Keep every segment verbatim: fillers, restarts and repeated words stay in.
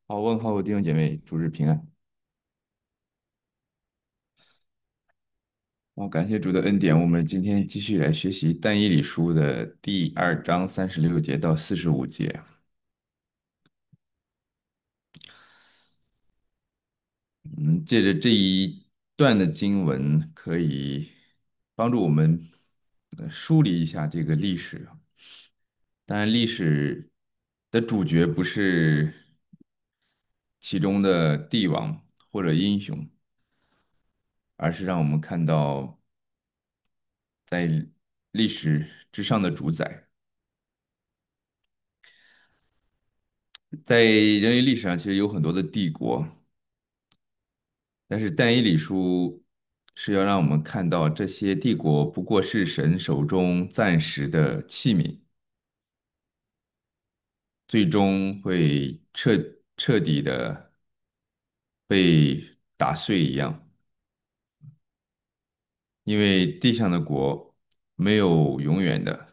好，问候弟兄姐妹，主日平安。好，感谢主的恩典，我们今天继续来学习但以理书的第二章三十六节到四十五节。嗯，借着这一段的经文，可以帮助我们呃梳理一下这个历史啊。当然，历史的主角不是其中的帝王或者英雄，而是让我们看到在历史之上的主宰。在人类历史上，其实有很多的帝国，但是但以理书是要让我们看到这些帝国不过是神手中暂时的器皿，最终会彻彻底的被打碎一样，因为地上的国没有永远的。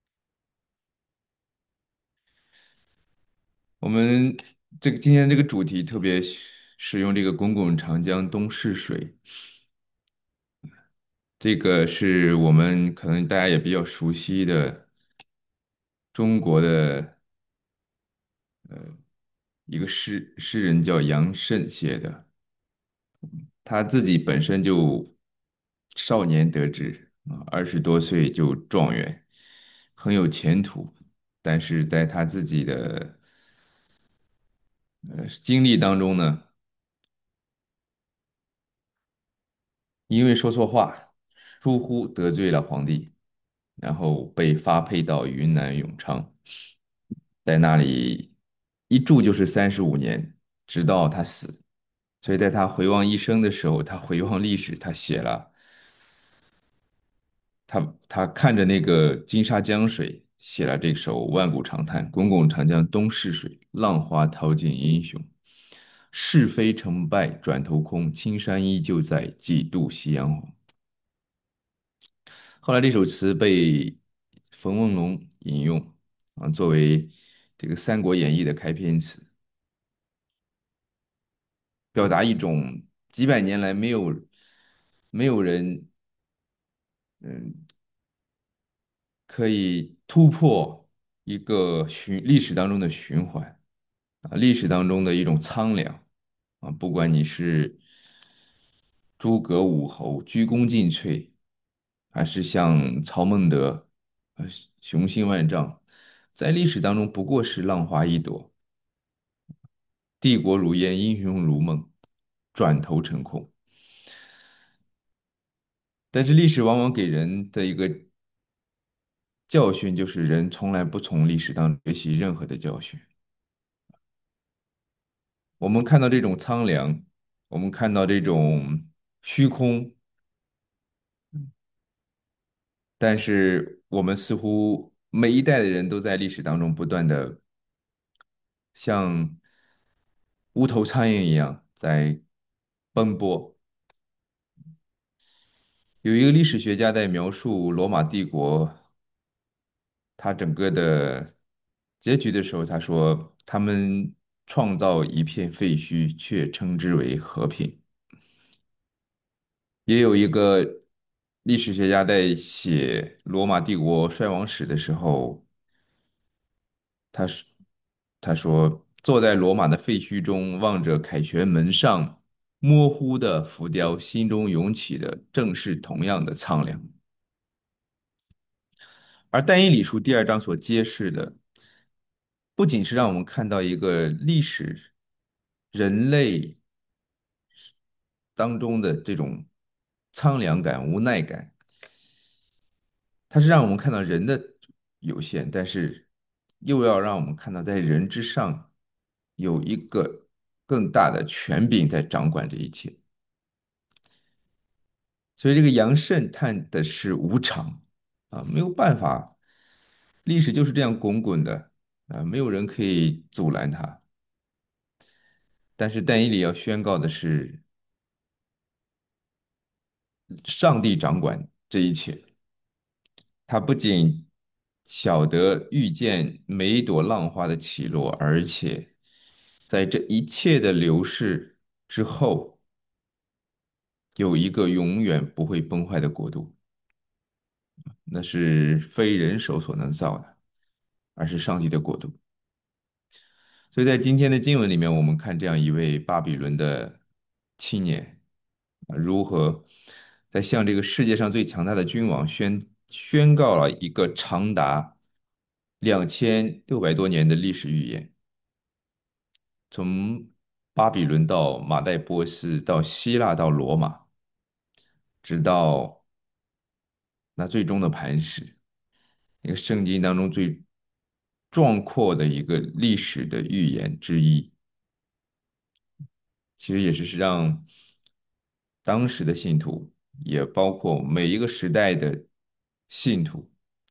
我们这个今天这个主题特别使用这个滚滚长江东逝水，这个是我们可能大家也比较熟悉的中国的一个诗诗人叫杨慎写的，他自己本身就少年得志啊，二十多岁就状元，很有前途，但是在他自己的呃经历当中呢，因为说错话，疏忽得罪了皇帝，然后被发配到云南永昌，在那里一住就是三十五年，直到他死。所以在他回望一生的时候，他回望历史，他写了他他看着那个金沙江水，写了这首万古长叹：滚滚长江东逝水，浪花淘尽英雄。是非成败转头空，青山依旧在，几度夕阳红。后来这首词被冯梦龙引用啊，作为这个《三国演义》的开篇词，表达一种几百年来没有没有人嗯可以突破一个循历史当中的循环啊，历史当中的一种苍凉啊，不管你是诸葛武侯鞠躬尽瘁，还是像曹孟德，呃，雄心万丈，在历史当中不过是浪花一朵，帝国如烟，英雄如梦，转头成空。但是历史往往给人的一个教训，就是人从来不从历史当中学习任何的教训。我们看到这种苍凉，我们看到这种虚空，但是我们似乎每一代的人都在历史当中不断的像无头苍蝇一样在奔波。有一个历史学家在描述罗马帝国它整个的结局的时候，他说他们创造一片废墟，却称之为和平。也有一个历史学家在写罗马帝国衰亡史的时候，他说他说坐在罗马的废墟中，望着凯旋门上模糊的浮雕，心中涌起的正是同样的苍凉。而但以理书第二章所揭示的，不仅是让我们看到一个历史人类当中的这种苍凉感、无奈感，它是让我们看到人的有限，但是又要让我们看到在人之上有一个更大的权柄在掌管这一切。所以这个杨慎探的是无常啊，没有办法，历史就是这样滚滚的啊，没有人可以阻拦它。但是但以理要宣告的是，上帝掌管这一切。他不仅晓得预见每一朵浪花的起落，而且在这一切的流逝之后，有一个永远不会崩坏的国度，那是非人手所能造的，而是上帝的国度。所以在今天的经文里面，我们看这样一位巴比伦的青年啊，如何在向这个世界上最强大的君王宣宣告了一个长达两千六百多年的历史预言，从巴比伦到马代波斯，到希腊，到罗马，直到那最终的磐石，那个圣经当中最壮阔的一个历史的预言之一。其实也是是让当时的信徒，也包括每一个时代的信徒，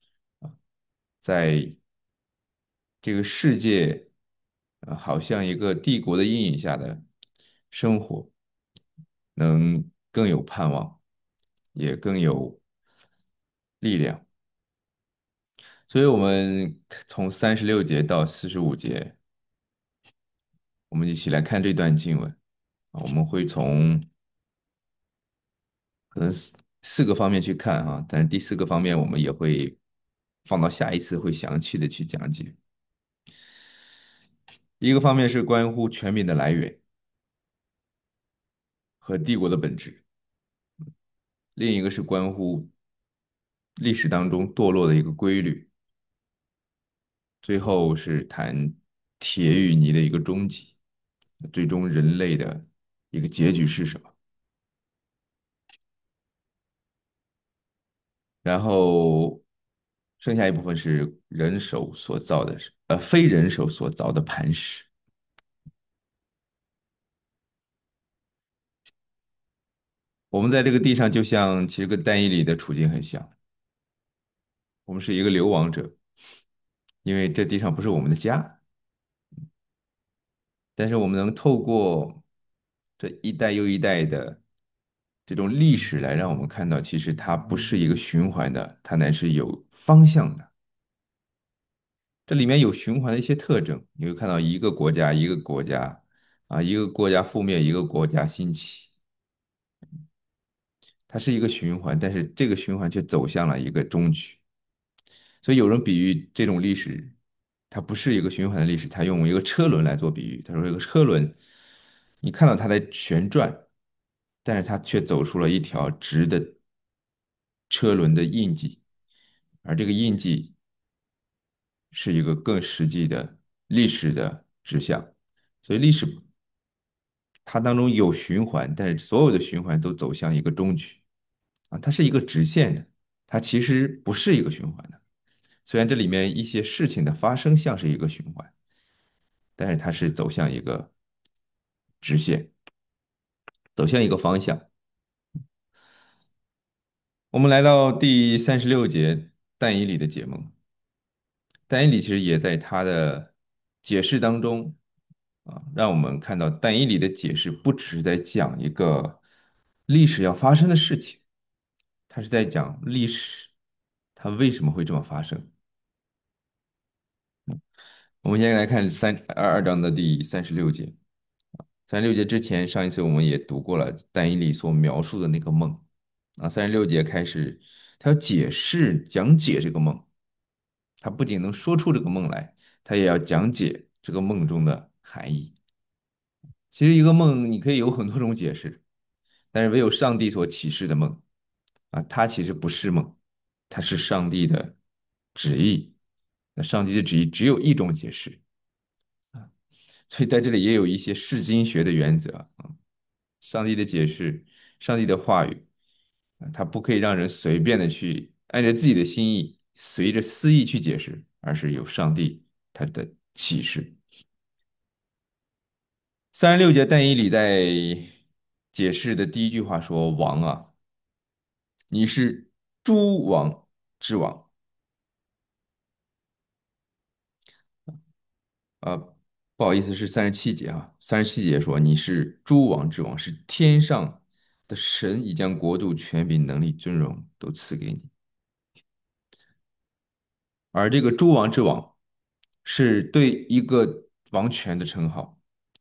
在这个世界，呃，好像一个帝国的阴影下的生活，能更有盼望，也更有力量。所以，我们从三十六节到四十五节，我们一起来看这段经文。啊我们会从可能四四个方面去看啊，但是第四个方面我们也会放到下一次会详细的去讲解。一个方面是关乎权柄的来源和帝国的本质，另一个是关乎历史当中堕落的一个规律，最后是谈铁与泥的一个终极，最终人类的一个结局是什么？然后剩下一部分是人手所造的，呃，非人手所造的磐石。我们在这个地上，就像其实跟单一里的处境很像，我们是一个流亡者，因为这地上不是我们的家，但是我们能透过这一代又一代的这种历史来让我们看到，其实它不是一个循环的，它乃是有方向的。这里面有循环的一些特征，你会看到一个国家一个国家啊，一个国家覆灭，一个国家兴起，它是一个循环，但是这个循环却走向了一个终局。所以有人比喻这种历史，它不是一个循环的历史，他用一个车轮来做比喻。他说，这个车轮，你看到它在旋转，但是它却走出了一条直的车轮的印记，而这个印记是一个更实际的历史的指向。所以历史它当中有循环，但是所有的循环都走向一个终局啊，它是一个直线的，它其实不是一个循环的。虽然这里面一些事情的发生像是一个循环，但是它是走向一个直线，走向一个方向。我们来到第三十六节但以理的解梦，但以理其实也在他的解释当中啊，让我们看到但以理的解释不只是在讲一个历史要发生的事情，他是在讲历史它为什么会这么发生。我们先来看三二二章的第三十六节。三十六节之前，上一次我们也读过了但以理所描述的那个梦啊。三十六节开始，他要解释讲解这个梦，他不仅能说出这个梦来，他也要讲解这个梦中的含义。其实一个梦你可以有很多种解释，但是唯有上帝所启示的梦啊，它其实不是梦，它是上帝的旨意。那上帝的旨意只有一种解释啊，所以在这里也有一些释经学的原则啊。上帝的解释，上帝的话语啊，它不可以让人随便的去按照自己的心意，随着私意去解释，而是有上帝他的启示。三十六节但以理在解释的第一句话说：“王啊，你是诸王之王。”呃，不好意思，是三十七节啊。三十七节说你是诸王之王，是天上的神已将国度、权柄、能力、尊荣都赐给你。而这个诸王之王是对一个王权的称号，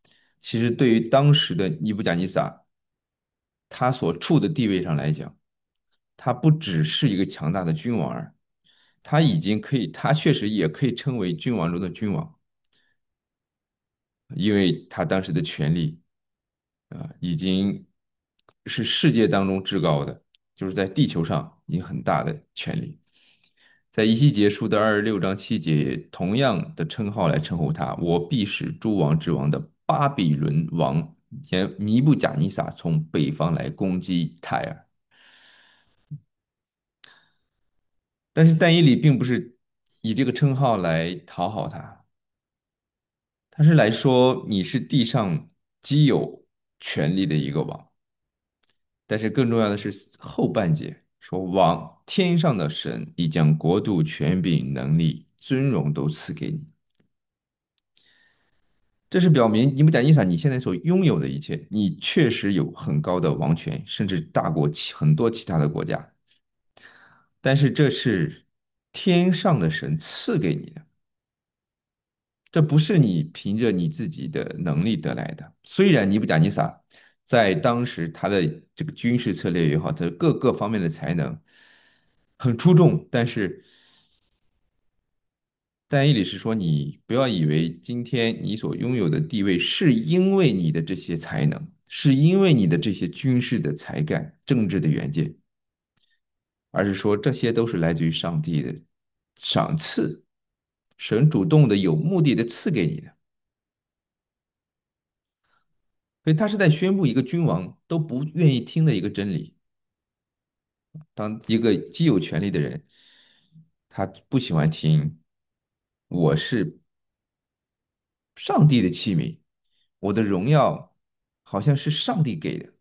其实对于当时的尼布甲尼撒，他所处的地位上来讲，他不只是一个强大的君王儿，他已经可以，他确实也可以称为君王中的君王，因为他当时的权力啊，已经是世界当中至高的，就是在地球上已经很大的权力。在一系结束的二十六章七节，同样的称号来称呼他，我必使诸王之王的巴比伦王尼布甲尼撒从北方来攻击泰尔。但是但以理并不是以这个称号来讨好他，他是来说你是地上极有权力的一个王。但是更重要的是后半节说，王天上的神已将国度、权柄、能力、尊荣都赐给你。这是表明尼布甲尼撒你现在所拥有的一切，你确实有很高的王权，甚至大过其很多其他的国家。但是这是天上的神赐给你的，这不是你凭着你自己的能力得来的。虽然尼布甲尼撒在当时他的这个军事策略也好，他各个方面的才能很出众，但是但以理是说，你不要以为今天你所拥有的地位是因为你的这些才能，是因为你的这些军事的才干、政治的远见，而是说这些都是来自于上帝的赏赐，神主动的、有目的的赐给你的。所以他是在宣布一个君王都不愿意听的一个真理：当一个既有权力的人，他不喜欢听“我是上帝的器皿，我的荣耀好像是上帝给的”。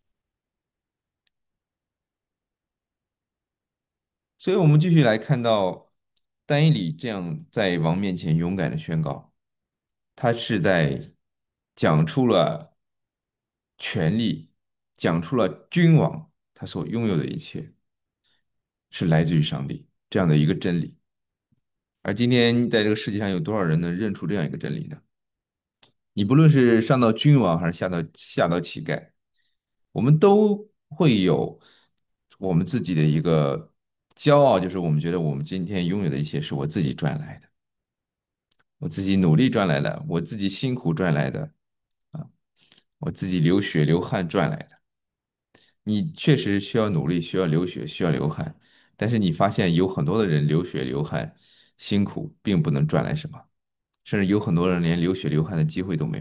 所以，我们继续来看到丹以理这样在王面前勇敢的宣告，他是在讲出了权力，讲出了君王他所拥有的一切是来自于上帝这样的一个真理。而今天在这个世界上有多少人能认出这样一个真理呢？你不论是上到君王还是下到下到乞丐，我们都会有我们自己的一个骄傲，就是我们觉得我们今天拥有的一切是我自己赚来的，我自己努力赚来的，我自己辛苦赚来的啊，我自己流血流汗赚来的。你确实需要努力，需要流血，需要流汗，但是你发现有很多的人流血流汗辛苦，并不能赚来什么，甚至有很多人连流血流汗的机会都没有。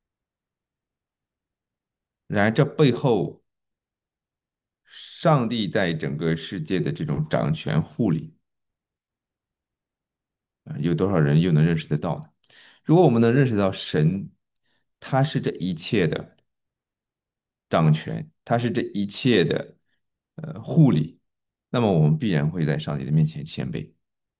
然而，这背后，上帝在整个世界的这种掌权护理，啊，有多少人又能认识得到呢？如果我们能认识到神，他是这一切的掌权，他是这一切的呃护理，那么我们必然会在上帝的面前谦卑。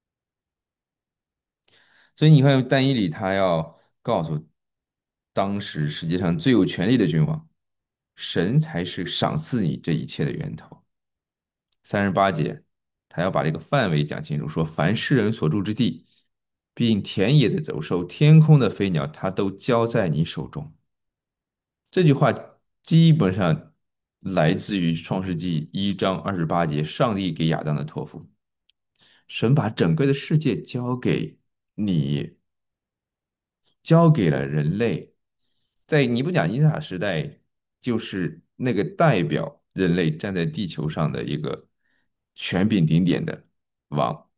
所以你看，但以理他要告诉当时世界上最有权力的君王，神才是赏赐你这一切的源头。三十八节，他要把这个范围讲清楚，说凡世人所住之地，并田野的走兽、天空的飞鸟，他都交在你手中。这句话基本上来自于创世纪一章二十八节，上帝给亚当的托付。神把整个的世界交给你，交给了人类。在尼布甲尼撒时代，就是那个代表人类站在地球上的一个权柄顶点的王。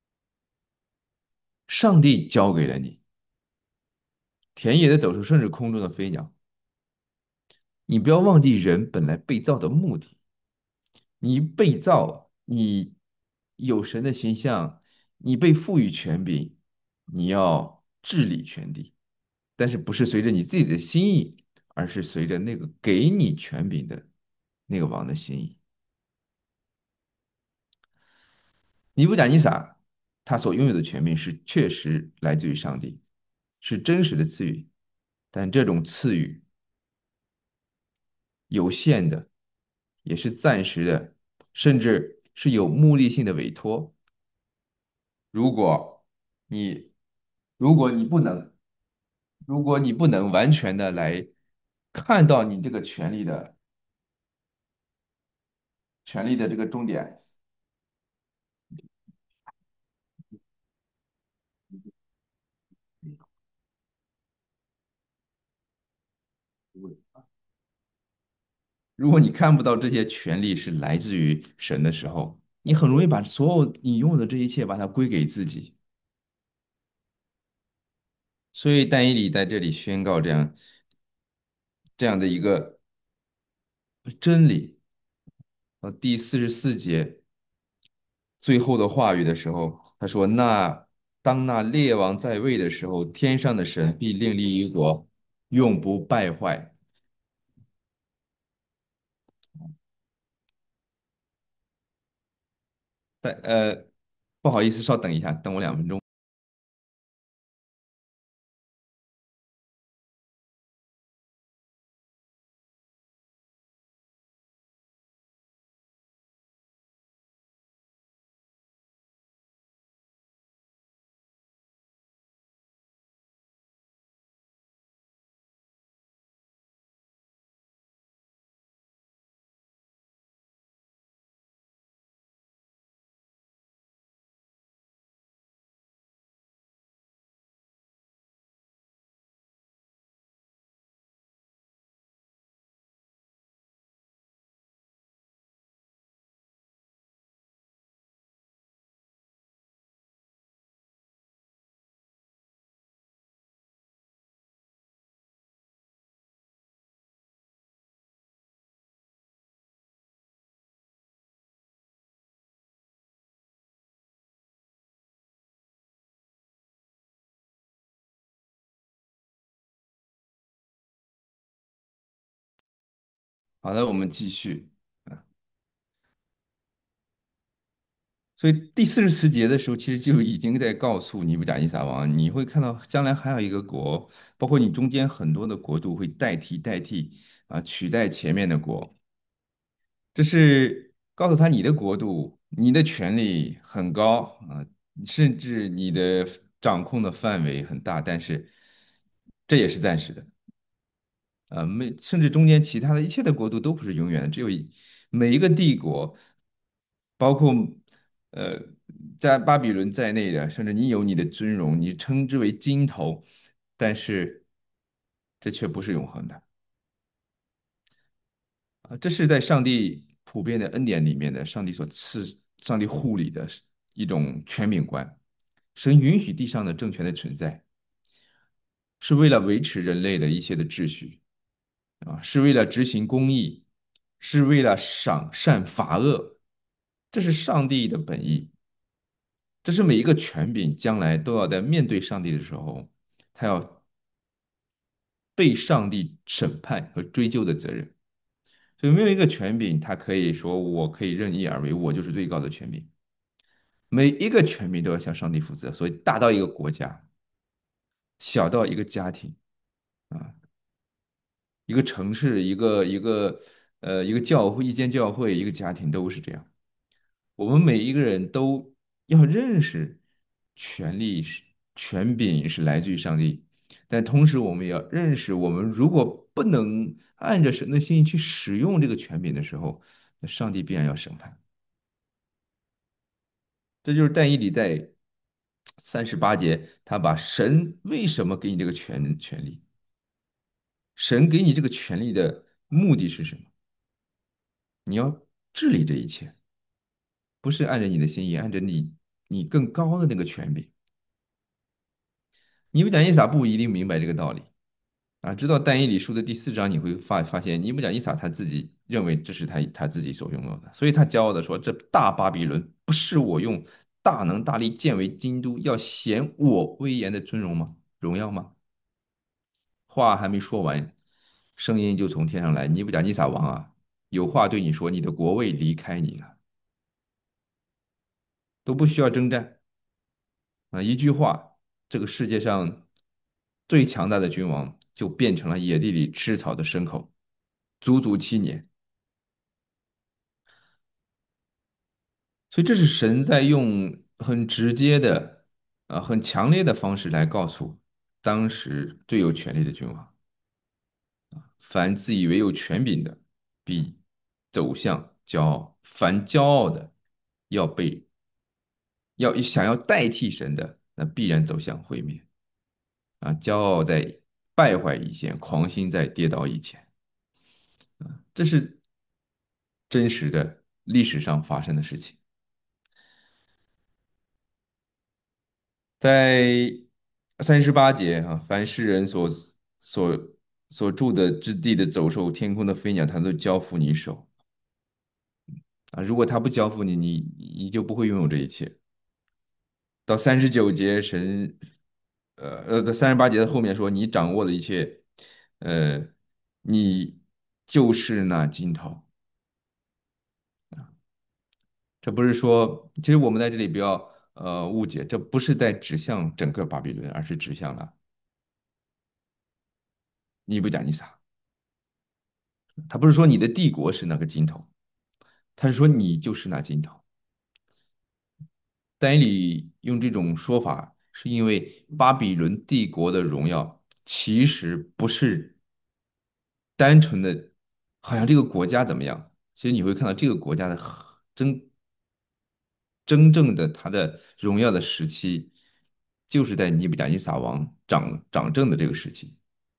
上帝交给了你，田野的走兽，甚至空中的飞鸟。你不要忘记人本来被造的目的。你被造，你有神的形象，你被赋予权柄，你要治理全地，但是不是随着你自己的心意，而是随着那个给你权柄的那个王的心意。尼布甲尼撒他所拥有的权柄是确实来自于上帝，是真实的赐予，但这种赐予有限的，也是暂时的，甚至是有目的性的委托。如果你如果你不能， 如果你不能完全的来看到你这个权利的权利的这个终点，如果你看不到这些权利是来自于神的时候，你很容易把所有你拥有的这一切把它归给自己。所以但以理在这里宣告这样这样的一个真理。呃，第四十四节最后的话语的时候，他说：“那当那列王在位的时候，天上的神必另立一国，永不败坏。”但呃，不好意思，稍等一下，等我两分钟。好的，我们继续。所以第四十四节的时候，其实就已经在告诉尼布甲尼撒王，你会看到将来还有一个国，包括你中间很多的国度会代替代替啊，取代前面的国。这是告诉他你的国度，你的权力很高啊，甚至你的掌控的范围很大，但是这也是暂时的。呃，没，甚至中间其他的一切的国度都不是永远的，只有一每一个帝国，包括呃在巴比伦在内的，甚至你有你的尊荣，你称之为金头，但是这却不是永恒的啊，这是在上帝普遍的恩典里面的，上帝所赐、上帝护理的一种权柄观。神允许地上的政权的存在，是为了维持人类的一切的秩序。啊，是为了执行公义，是为了赏善罚恶，这是上帝的本意。这是每一个权柄将来都要在面对上帝的时候，他要被上帝审判和追究的责任。所以没有一个权柄，他可以说我可以任意而为，我就是最高的权柄。每一个权柄都要向上帝负责。所以大到一个国家，小到一个家庭啊，一个城市，一个一个呃一个教会，一间教会，一个家庭都是这样。我们每一个人都要认识权力是权柄是来自于上帝，但同时我们也要认识，我们如果不能按着神的心意去使用这个权柄的时候，那上帝必然要审判。这就是但以理在三十八节，他把神为什么给你这个权权利，神给你这个权利的目的是什么？你要治理这一切，不是按照你的心意，按照你你更高的那个权柄。尼布甲尼撒不一定明白这个道理啊。知道但以理书的第四章，你会发发现尼布甲尼撒他自己认为这是他他自己所拥有的，所以他骄傲的说：“这大巴比伦不是我用大能大力建为京都，要显我威严的尊荣吗？荣耀吗？”话还没说完，声音就从天上来：“尼布甲尼撒王啊，有话对你说，你的国位离开你了，都不需要征战啊！一句话，这个世界上最强大的君王就变成了野地里吃草的牲口。”足足七年。所以这是神在用很直接的、啊、很强烈的方式来告诉当时最有权力的君王。凡自以为有权柄的，必走向骄傲；凡骄傲的，要被要想要代替神的，那必然走向毁灭。啊，骄傲在败坏以前，狂心在跌倒以前，这是真实的历史上发生的事情。在三十八节啊，凡世人所所所住的之地的走兽、天空的飞鸟，他都交付你手啊。如果他不交付你，你你就不会拥有这一切。到三十九节，神，呃呃，到三十八节的后面说，你掌握了一切，呃，你就是那金头。这不是说，其实我们在这里不要呃误解，这不是在指向整个巴比伦，而是指向了尼布甲尼撒。他不是说你的帝国是那个金头，他是说你就是那金头。但以理用这种说法，是因为巴比伦帝国的荣耀其实不是单纯的，好像这个国家怎么样？其实你会看到这个国家的真真正的它的荣耀的时期，就是在尼布甲尼撒王掌掌政的这个时期。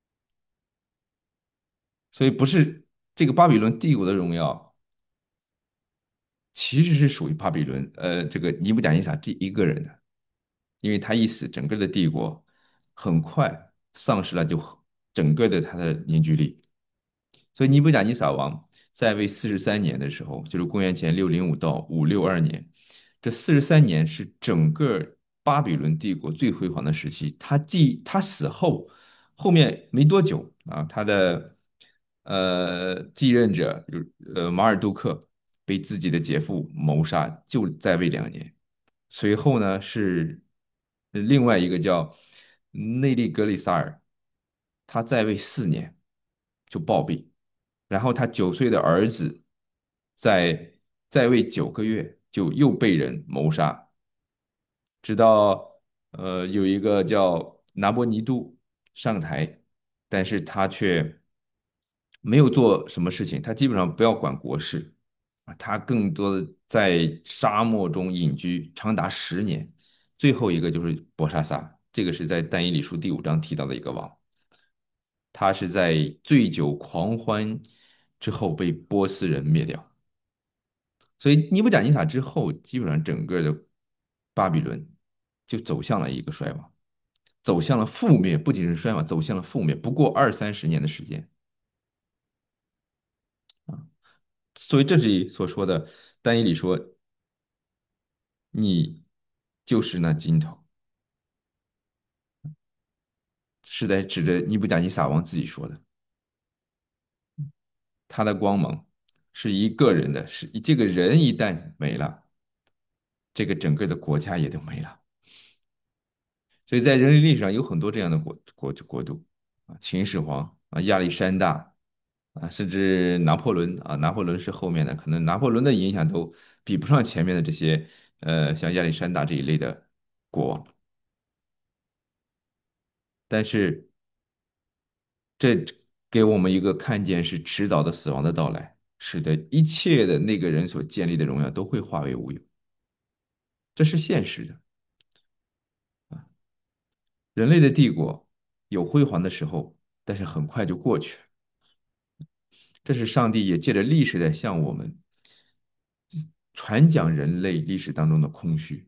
所以不是这个巴比伦帝国的荣耀，其实是属于巴比伦呃这个尼布甲尼撒这一个人的，因为他一死，整个的帝国很快丧失了就整个的他的凝聚力。所以尼布甲尼撒王在位四十三年的时候，就是公元前六零五到五六二年，这四十三年是整个巴比伦帝国最辉煌的时期。他继他死后，后面没多久啊，他的呃继任者就是呃马尔杜克被自己的姐夫谋杀，就在位两年。随后呢是另外一个叫内利格里萨尔，他在位四年就暴毙。然后他九岁的儿子在在位九个月就又被人谋杀，直到呃有一个叫拿波尼都上台，但是他却没有做什么事情，他基本上不要管国事啊，他更多的在沙漠中隐居长达十年。最后一个就是博沙撒，这个是在但以理书第五章提到的一个王。他是在醉酒狂欢之后被波斯人灭掉。所以尼布甲尼撒之后，基本上整个的巴比伦就走向了一个衰亡，走向了覆灭，不仅是衰亡，走向了覆灭。不过二三十年的时间啊，所以这里所说的，但以理说你就是那金头，是在指着尼布甲尼撒王自己说的，他的光芒是一个人的，是这个人一旦没了，这个整个的国家也都没了。所以在人类历史上有很多这样的国国国度啊，秦始皇啊，亚历山大啊，甚至拿破仑啊，拿破仑是后面的，可能拿破仑的影响都比不上前面的这些呃，像亚历山大这一类的国王。但是这给我们一个看见是迟早的死亡的到来，使得一切的那个人所建立的荣耀都会化为乌有，这是现实的。人类的帝国有辉煌的时候，但是很快就过去了。这是上帝也借着历史在向我们传讲人类历史当中的空虚。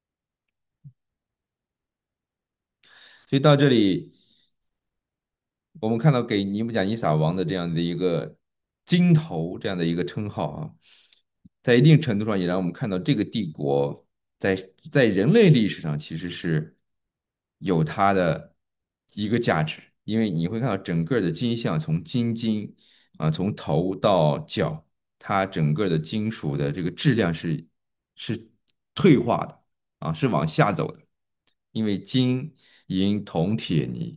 所以到这里，我们看到给尼布甲尼撒王的这样的一个金头这样的一个称号啊，在一定程度上也让我们看到这个帝国在在人类历史上其实是有它的一个价值，因为你会看到整个的金像从金金啊，从头到脚，它整个的金属的这个质量是是退化的啊，是往下走的，因为金银铜铁泥。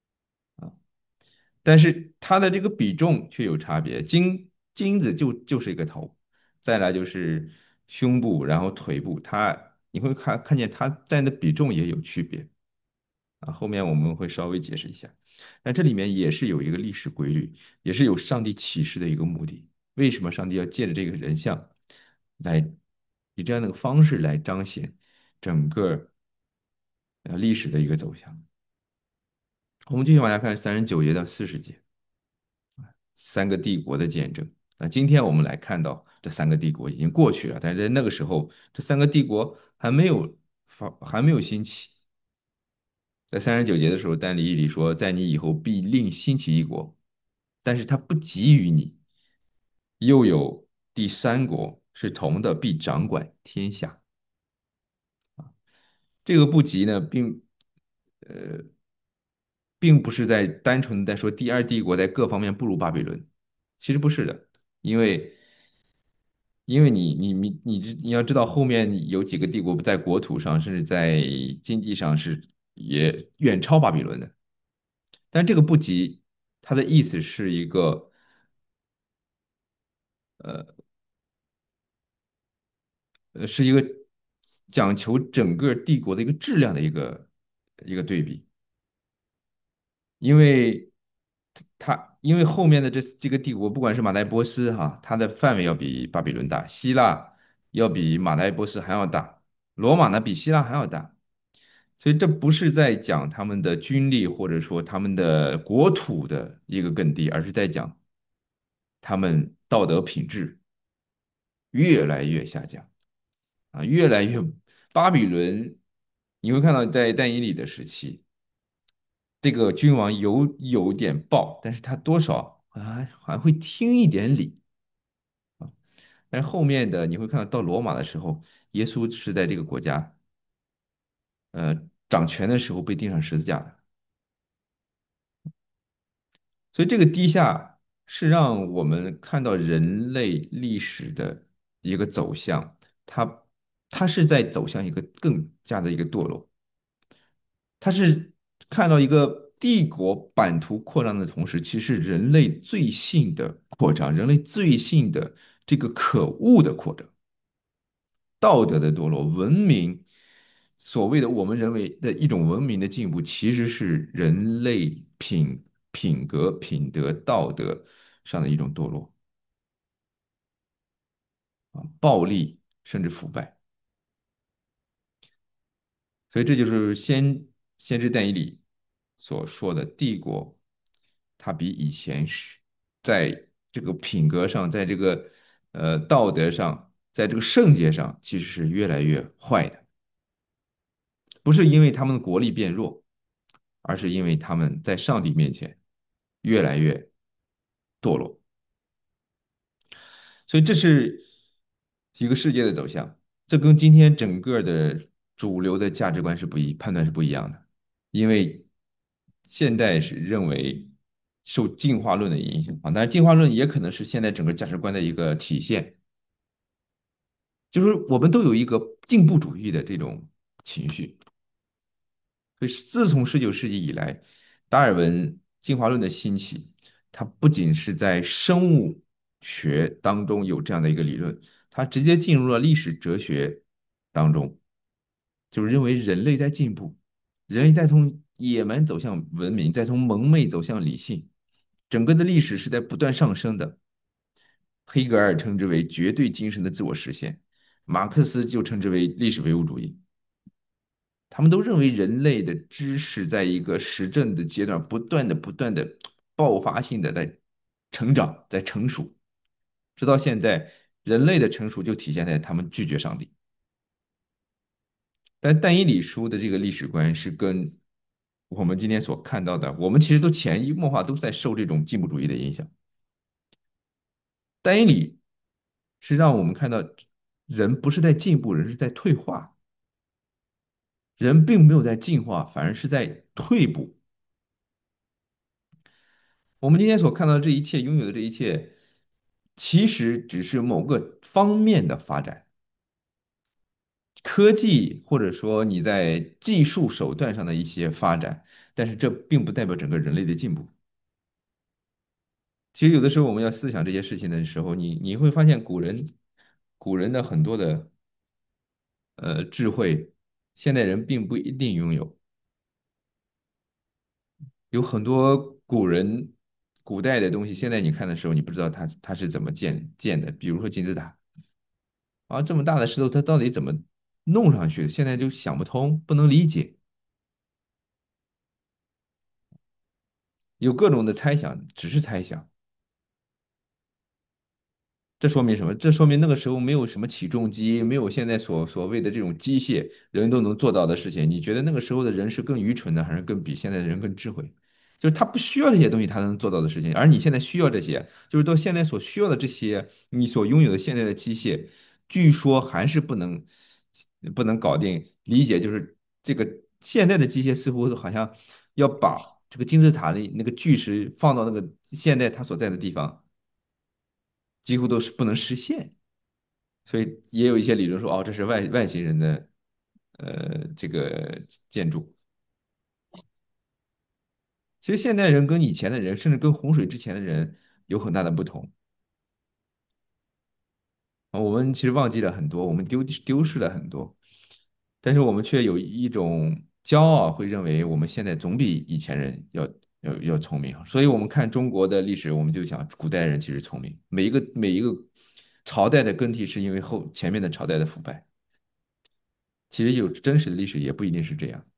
但是它的这个比重却有差别，金金子就就是一个头，再来就是胸部，然后腿部，它你会看看见它占的比重也有区别。 啊，后面我们会稍微解释一下。但这里面也是有一个历史规律，也是有上帝启示的一个目的。为什么上帝要借着这个人像来以这样的一个方式来彰显整个呃历史的一个走向？我们继续往下看三十九节到四十节，三个帝国的见证。那今天我们来看到这三个帝国已经过去了，但是在那个时候，这三个帝国还没有发，还没有兴起。在三十九节的时候，但以理说，在你以后必另兴起一国，但是他不给予你。又有第三国是同的，必掌管天下。这个不及呢，并呃，并不是在单纯的在说第二帝国在各方面不如巴比伦，其实不是的，因为因为你你你你知你要知道后面有几个帝国在国土上甚至在经济上是也远超巴比伦的，但这个不及，它的意思是一个呃是一个讲求整个帝国的一个质量的一个一个对比。因为它因为后面的这这个帝国，不管是马代波斯哈，它的范围要比巴比伦大，希腊要比马代波斯还要大，罗马呢比希腊还要大，所以这不是在讲他们的军力或者说他们的国土的一个更低，而是在讲他们道德品质越来越下降啊，越来越巴比伦，你会看到在但以理的时期。这个君王有有点暴，但是他多少还还会听一点理。但是后面的你会看到，到罗马的时候，耶稣是在这个国家呃掌权的时候被钉上十字架的。所以这个低下是让我们看到人类历史的一个走向，它它是在走向一个更加的一个堕落。它是看到一个帝国版图扩张的同时，其实人类罪性的扩张，人类罪性的这个可恶的扩张，道德的堕落，文明所谓的我们认为的一种文明的进步，其实是人类品品格、品德、道德上的一种堕落啊，暴力甚至腐败。所以这就是先先知但以理所说的帝国，它比以前是在这个品格上，在这个呃道德上，在这个圣洁上，其实是越来越坏的。不是因为他们的国力变弱，而是因为他们在上帝面前越来越堕落。所以这是一个世界的走向，这跟今天整个的主流的价值观是不一，判断是不一样的。因为现代是认为受进化论的影响啊，但是进化论也可能是现在整个价值观的一个体现，就是我们都有一个进步主义的这种情绪。所以自从十九世纪以来，达尔文进化论的兴起，它不仅是在生物学当中有这样的一个理论，它直接进入了历史哲学当中，就是认为人类在进步，人类在从野蛮走向文明，再从蒙昧走向理性，整个的历史是在不断上升的。黑格尔称之为绝对精神的自我实现，马克思就称之为历史唯物主义。他们都认为人类的知识在一个实证的阶段，不断的、不断的爆发性的在成长，在成熟，直到现在，人类的成熟就体现在他们拒绝上帝。但但以理书的这个历史观是跟我们今天所看到的，我们其实都潜移默化都在受这种进步主义的影响。但以理是让我们看到，人不是在进步，人是在退化，人并没有在进化，反而是在退步。我们今天所看到的这一切，拥有的这一切，其实只是某个方面的发展，科技或者说你在技术手段上的一些发展，但是这并不代表整个人类的进步。其实有的时候我们要思想这些事情的时候，你你会发现古人古人的很多的呃智慧，现代人并不一定拥有。 有很多古人古代的东西，现在你看的时候，你不知道它它是怎么建建的。比如说金字塔啊，这么大的石头，它到底怎么弄上去的？现在就想不通，不能理解，有各种的猜想，只是猜想。这说明什么？这说明那个时候没有什么起重机，没有现在所所谓的这种机械，人都能做到的事情。你觉得那个时候的人是更愚蠢的，还是更比现在的人更智慧？就是他不需要这些东西，他能做到的事情，而你现在需要这些，就是到现在所需要的这些，你所拥有的现在的机械，据说还是不能不能搞定。理解就是这个现在的机械似乎好像要把这个金字塔的那个巨石放到那个现在它所在的地方。几乎都是不能实现，所以也有一些理论说，哦，这是外外星人的呃这个建筑。其实现代人跟以前的人，甚至跟洪水之前的人有很大的不同啊。我们其实忘记了很多，我们丢丢失了很多，但是我们却有一种骄傲，会认为我们现在总比以前人要要要聪明。所以我们看中国的历史，我们就想古代人其实聪明，每一个每一个朝代的更替是因为后前面的朝代的腐败。其实有真实的历史也不一定是这样。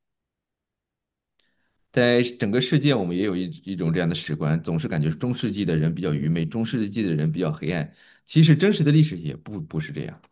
在整个世界，我们也有一一种这样的史观，总是感觉中世纪的人比较愚昧，中世纪的人比较黑暗。其实真实的历史也不不是这样。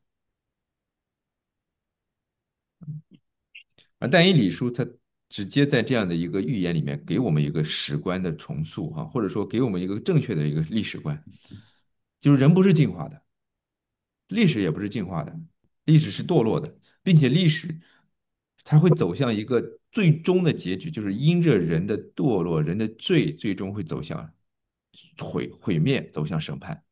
而但以理书它直接在这样的一个预言里面，给我们一个史观的重塑哈，或者说给我们一个正确的一个历史观，就是人不是进化的，历史也不是进化的，历史是堕落的，并且历史它会走向一个最终的结局，就是因着人的堕落、人的罪，最终会走向毁毁灭，走向审判。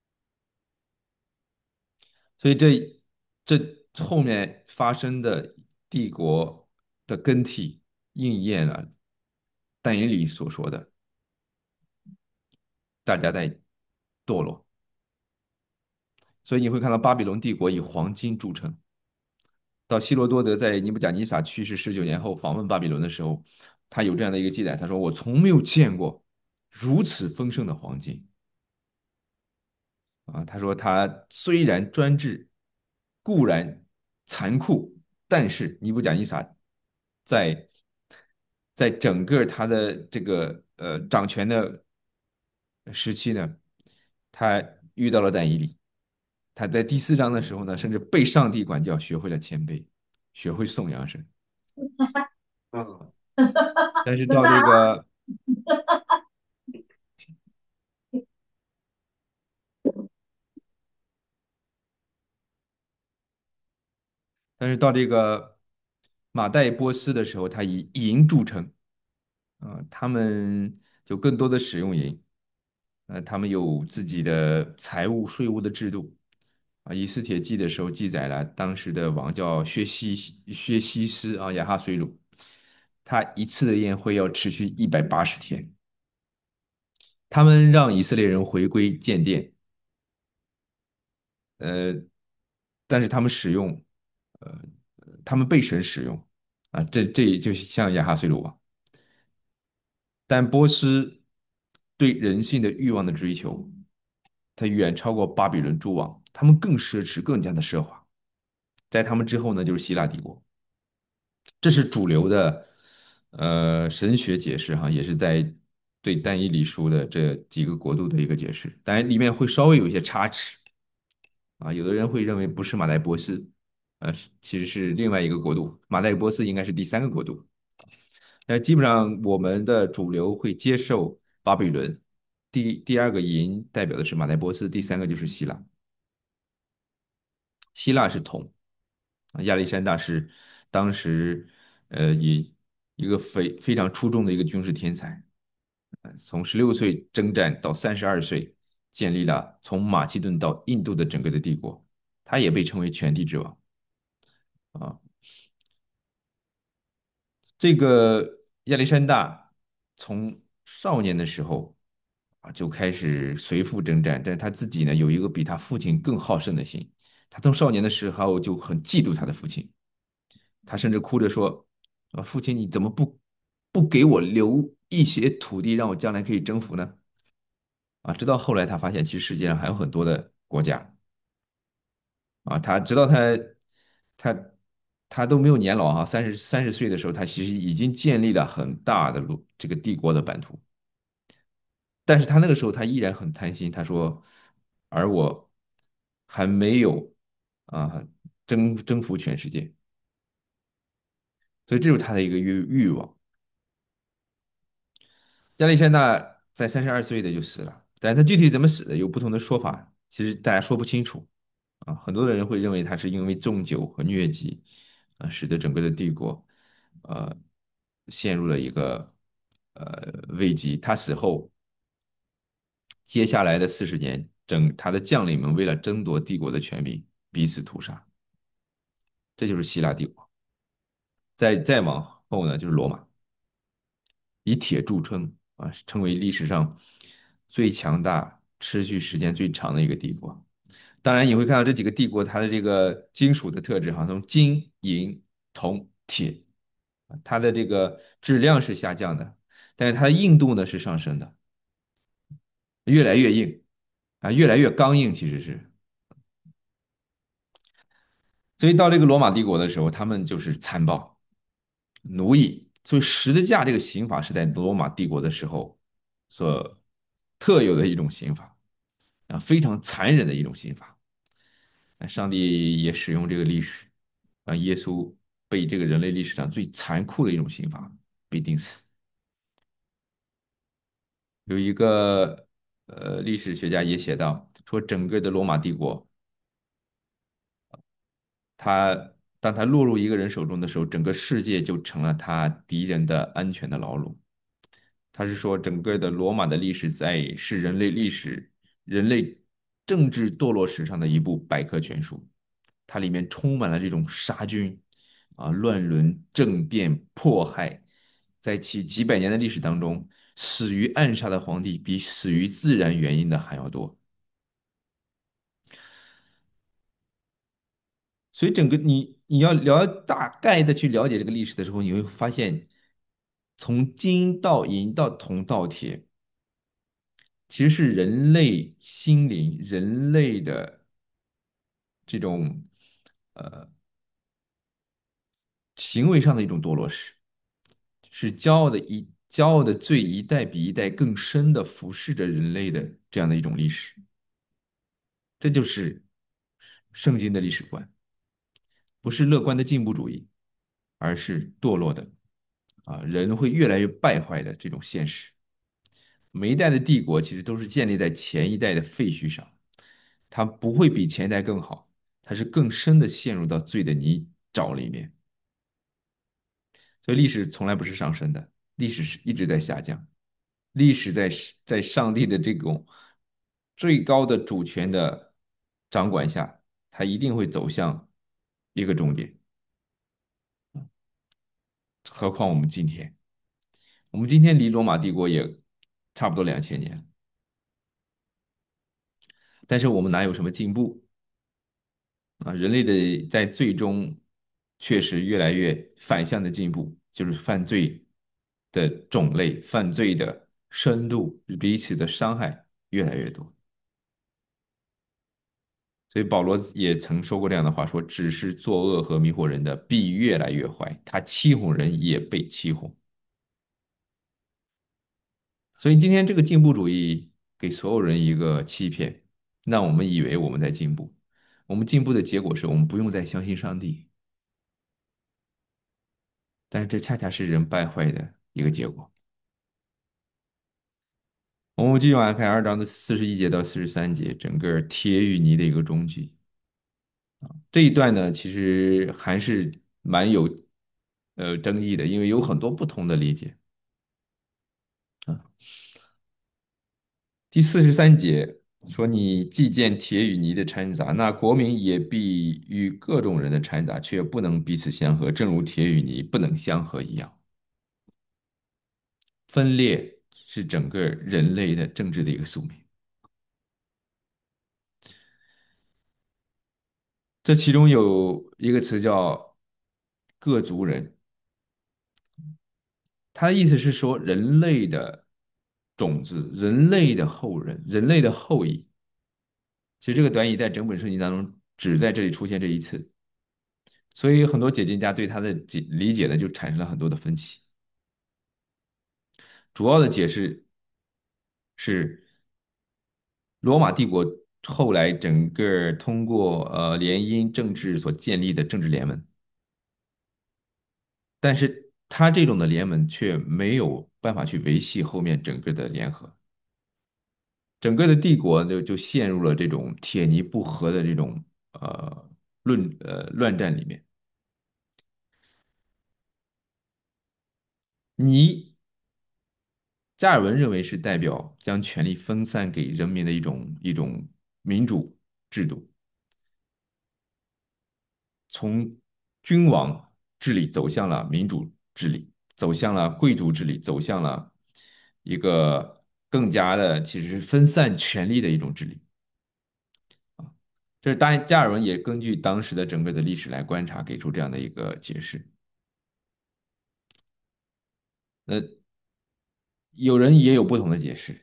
所以这这后面发生的帝国的更替，应验了但以理所说的，大家在堕落。所以你会看到巴比伦帝国以黄金著称。到希罗多德在尼布甲尼撒去世十九年后访问巴比伦的时候，他有这样的一个记载，他说：“我从没有见过如此丰盛的黄金啊！”他说：“他虽然专制，固然残酷，但是尼布甲尼撒在在整个他的这个呃掌权的时期呢，他遇到了但以理。他在第四章的时候呢，甚至被上帝管教，学会了谦卑，学会颂扬神。嗯，但是到那大这个，但是到这个马代波斯的时候，他以银著称啊、呃他们就更多的使用银，呃，他们有自己的财务税务的制度啊。以斯帖记的时候记载了当时的王叫薛西薛西斯啊，亚哈水鲁，他一次的宴会要持续一百八十天。他们让以色列人回归建殿，呃，但是他们使用，呃，他们被神使用啊，这这就像亚哈水鲁王。但波斯对人性的欲望的追求，它远超过巴比伦诸王，他们更奢侈，更加的奢华。在他们之后呢，就是希腊帝国，这是主流的呃神学解释哈，也是在对但以理书的这几个国度的一个解释，当然里面会稍微有一些差池啊，有的人会认为不是马代波斯，呃，其实是另外一个国度，马代波斯应该是第三个国度。那基本上我们的主流会接受巴比伦，第第二个银代表的是马代波斯，第三个就是希腊。希腊是铜啊，亚历山大是当时呃以一个非非常出众的一个军事天才，呃从十六岁征战到三十二岁，建立了从马其顿到印度的整个的帝国，他也被称为全地之王啊。这个亚历山大从少年的时候啊就开始随父征战，但是他自己呢有一个比他父亲更好胜的心，他从少年的时候就很嫉妒他的父亲，他甚至哭着说：“啊，父亲你怎么不不给我留一些土地让我将来可以征服呢？啊，直到后来他发现，其实世界上还有很多的国家啊，他直到他他他都没有年老啊，三十三十岁的时候，他其实已经建立了很大的路这个帝国的版图。但是他那个时候他依然很贪心，他说，而我还没有啊征征服全世界，所以这就是他的一个欲欲望。亚历山大在三十二岁的就死了，但是他具体怎么死的有不同的说法，其实大家说不清楚啊。很多的人会认为他是因为重酒和疟疾啊，使得整个的帝国呃陷入了一个呃危机。他死后，接下来的四十年，整他的将领们为了争夺帝国的权柄，彼此屠杀，这就是希腊帝国。再再往后呢，就是罗马，以铁著称啊，成为历史上最强大、持续时间最长的一个帝国。当然，你会看到这几个帝国它的这个金属的特质，哈，从金、银、铜、铁，它的这个质量是下降的，但是它的硬度呢是上升的，越来越硬啊，越来越刚硬，其实是。所以到这个罗马帝国的时候，他们就是残暴、奴役，所以十字架这个刑法是在罗马帝国的时候所特有的一种刑法啊，非常残忍的一种刑法。上帝也使用这个历史，让耶稣被这个人类历史上最残酷的一种刑罚被钉死。有一个呃历史学家也写到，说整个的罗马帝国，他当他落入一个人手中的时候，整个世界就成了他敌人的安全的牢笼。他是说，整个的罗马的历史在是人类历史、人类政治堕落史上的一部百科全书。它里面充满了这种杀菌啊、乱伦、政变、迫害，在其几百年的历史当中，死于暗杀的皇帝比死于自然原因的还要多。所以，整个你你要了大概的去了解这个历史的时候，你会发现，从金到银到铜到铁，其实是人类心灵、人类的这种呃行为上的一种堕落史，是骄傲的一骄傲的罪一代比一代更深的俯视着人类的这样的一种历史。这就是圣经的历史观，不是乐观的进步主义，而是堕落的啊，人会越来越败坏的这种现实。每一代的帝国其实都是建立在前一代的废墟上，它不会比前一代更好，它是更深的陷入到罪的泥沼里面。所以历史从来不是上升的，历史是一直在下降。历史在在上帝的这种最高的主权的掌管下，它一定会走向一个终点。何况我们今天，我们今天离罗马帝国也差不多两千年，但是我们哪有什么进步啊？人类的在最终确实越来越反向的进步，就是犯罪的种类、犯罪的深度、彼此的伤害越来越多。所以保罗也曾说过这样的话：说只是作恶和迷惑人的，必越来越坏；他欺哄人，也被欺哄。所以今天这个进步主义给所有人一个欺骗，让我们以为我们在进步。我们进步的结果是我们不用再相信上帝，但是这恰恰是人败坏的一个结果。我们继续往下看二章的四十一节到四十三节，整个铁与泥的一个终局。这一段呢，其实还是蛮有呃争议的，因为有很多不同的理解。第四十三节说：“你既见铁与泥的掺杂，那国民也必与各种人的掺杂，却不能彼此相合，正如铁与泥不能相合一样。分裂是整个人类的政治的一个宿命。这其中有一个词叫‘各族人’， 他的意思是说，人类的种子、人类的后人、人类的后裔。其实这个短语在整本圣经当中只在这里出现这一次，所以很多解经家对他的解理解呢就产生了很多的分歧。主要的解释是罗马帝国后来整个通过呃联姻政治所建立的政治联盟，但是他这种的联盟却没有办法去维系后面整个的联合，整个的帝国就就陷入了这种铁泥不合的这种呃论呃乱战里面。泥加尔文认为是代表将权力分散给人民的一种一种民主制度，从君王治理走向了民主治理，走向了贵族治理，走向了一个更加的其实是分散权力的一种治理。这是当然，加尔文也根据当时的整个的历史来观察，给出这样的一个解释。那有人也有不同的解释，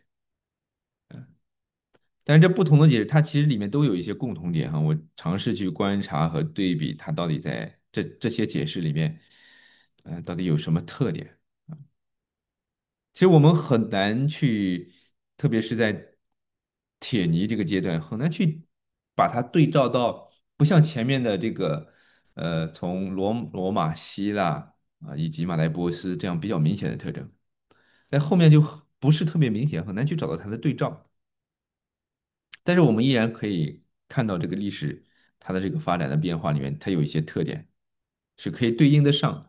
但是这不同的解释，它其实里面都有一些共同点哈。我尝试去观察和对比，它到底在这这些解释里面，呃，到底有什么特点？其实我们很难去，特别是在铁泥这个阶段，很难去把它对照到，不像前面的这个，呃，从罗罗马、希腊啊以及马代波斯这样比较明显的特征，在后面就不是特别明显，很难去找到它的对照。但是我们依然可以看到这个历史它的这个发展的变化里面，它有一些特点是可以对应得上的。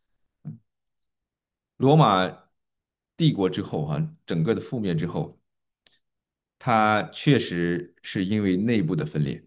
罗马帝国之后哈，整个的覆灭之后，它确实是因为内部的分裂。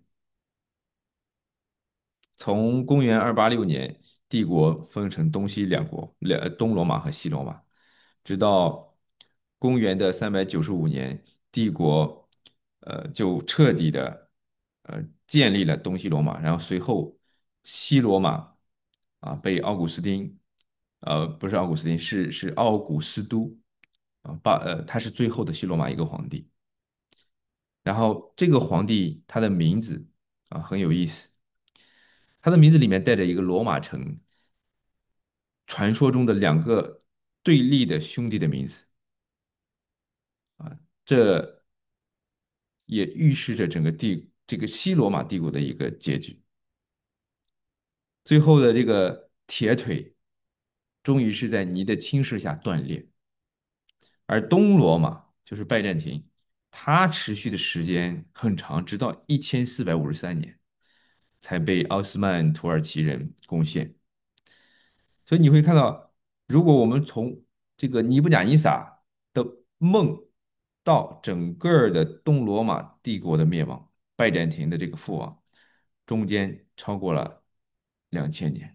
从公元二八六年，帝国分成东西两国，两东罗马和西罗马，直到公元的三百九十五年，帝国呃就彻底的呃建立了东西罗马，然后随后西罗马啊被奥古斯丁呃不是奥古斯丁是是奥古斯都啊把呃他是最后的西罗马一个皇帝，然后这个皇帝他的名字啊很有意思，他的名字里面带着一个罗马城传说中的两个对立的兄弟的名字啊，这也预示着整个帝这个西罗马帝国的一个结局。最后的这个铁腿终于是在泥的侵蚀下断裂，而东罗马就是拜占庭，它持续的时间很长，直到一千四百五十三年才被奥斯曼土耳其人攻陷。所以你会看到，如果我们从这个尼布甲尼撒的梦到整个的东罗马帝国的灭亡，拜占庭的这个覆亡，中间超过了两千年，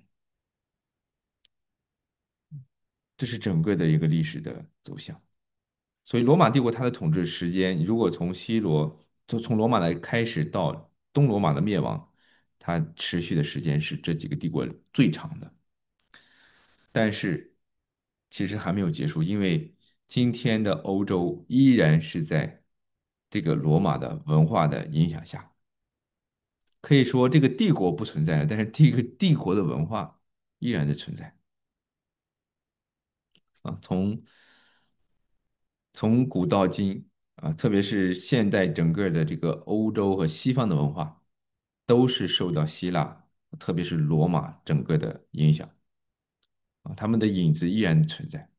这是整个的一个历史的走向。所以罗马帝国它的统治时间，如果从西罗，就从罗马的开始到东罗马的灭亡，它持续的时间是这几个帝国最长的。但是其实还没有结束，因为今天的欧洲依然是在这个罗马的文化的影响下，可以说这个帝国不存在了，但是这个帝国的文化依然的存在啊。从从古到今啊，特别是现代整个的这个欧洲和西方的文化，都是受到希腊，特别是罗马整个的影响啊，他们的影子依然存在。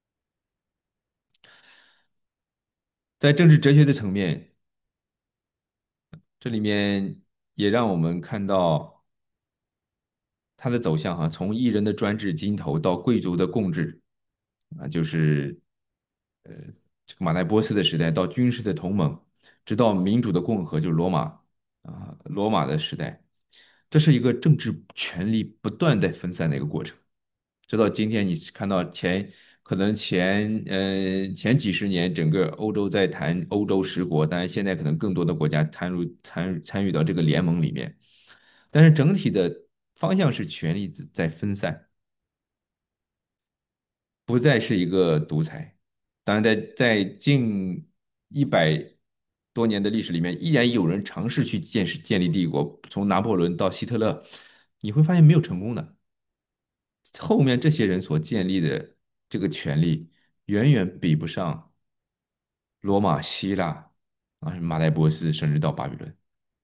在政治哲学的层面，这里面也让我们看到它的走向哈，从一人的专制金头到贵族的共治啊，就是呃这个马代波斯的时代到军事的同盟，直到民主的共和，就是罗马啊罗马的时代，这是一个政治权力不断在分散的一个过程。直到今天，你看到前可能前呃前几十年，整个欧洲在谈欧洲十国，当然现在可能更多的国家参入参参与到这个联盟里面，但是整体的方向是权力在分散， 不再是一个独裁。当然在，在近一百多年的历史里面，依然有人尝试去建设建立帝国，从拿破仑到希特勒，你会发现没有成功的。后面这些人所建立的这个权力，远远比不上罗马、希腊啊，马代波斯，甚至到巴比伦。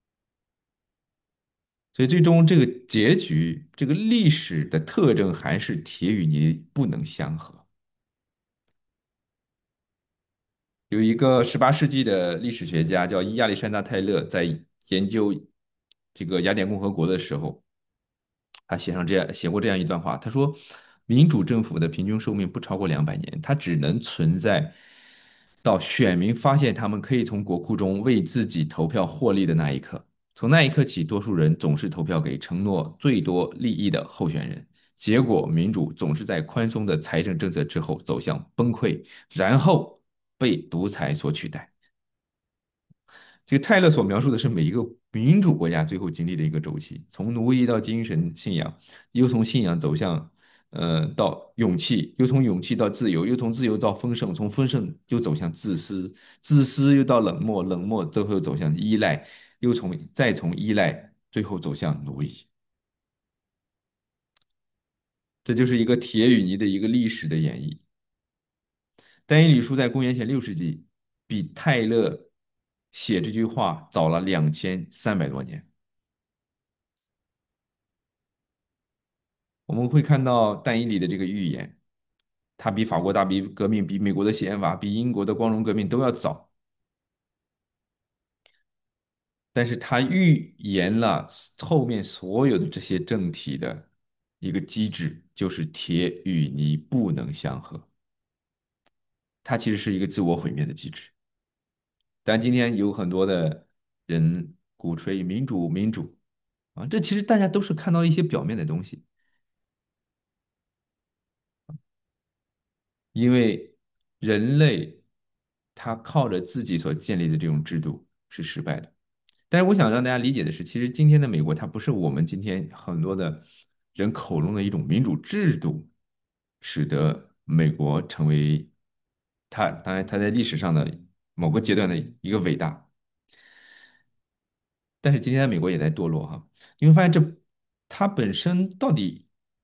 所以最终这个结局，这个历史的特征还是铁与泥不能相合。有一个十八世纪的历史学家叫亚历山大·泰勒，在研究这个雅典共和国的时候，他写上这样写过这样一段话，他说：民主政府的平均寿命不超过两百年，它只能存在到选民发现他们可以从国库中为自己投票获利的那一刻。从那一刻起，多数人总是投票给承诺最多利益的候选人。结果，民主总是在宽松的财政政策之后走向崩溃，然后被独裁所取代。这个泰勒所描述的是每一个民主国家最后经历的一个周期，从奴役到精神信仰，又从信仰走向呃到勇气，又从勇气到自由，又从自由到丰盛，从丰盛又走向自私，自私又到冷漠，冷漠最后走向依赖，又从再从依赖最后走向奴役。这就是一个铁与泥的一个历史的演绎。丹尼里书在公元前六世纪比泰勒写这句话早了两千三百多年。我们会看到但以理的这个预言，它比法国大革命、比美国的宪法、比英国的光荣革命都要早，但是它预言了后面所有的这些政体的一个机制，就是铁与泥不能相合，它其实是一个自我毁灭的机制。但今天有很多的人鼓吹民主，民主啊，这其实大家都是看到一些表面的东西，因为人类他靠着自己所建立的这种制度是失败的。但是我想让大家理解的是，其实今天的美国它不是我们今天很多的人口中的一种民主制度，使得美国成为它，当然它在历史上的某个阶段的一个伟大。但是今天的美国也在堕落哈，你会发现这它本身到底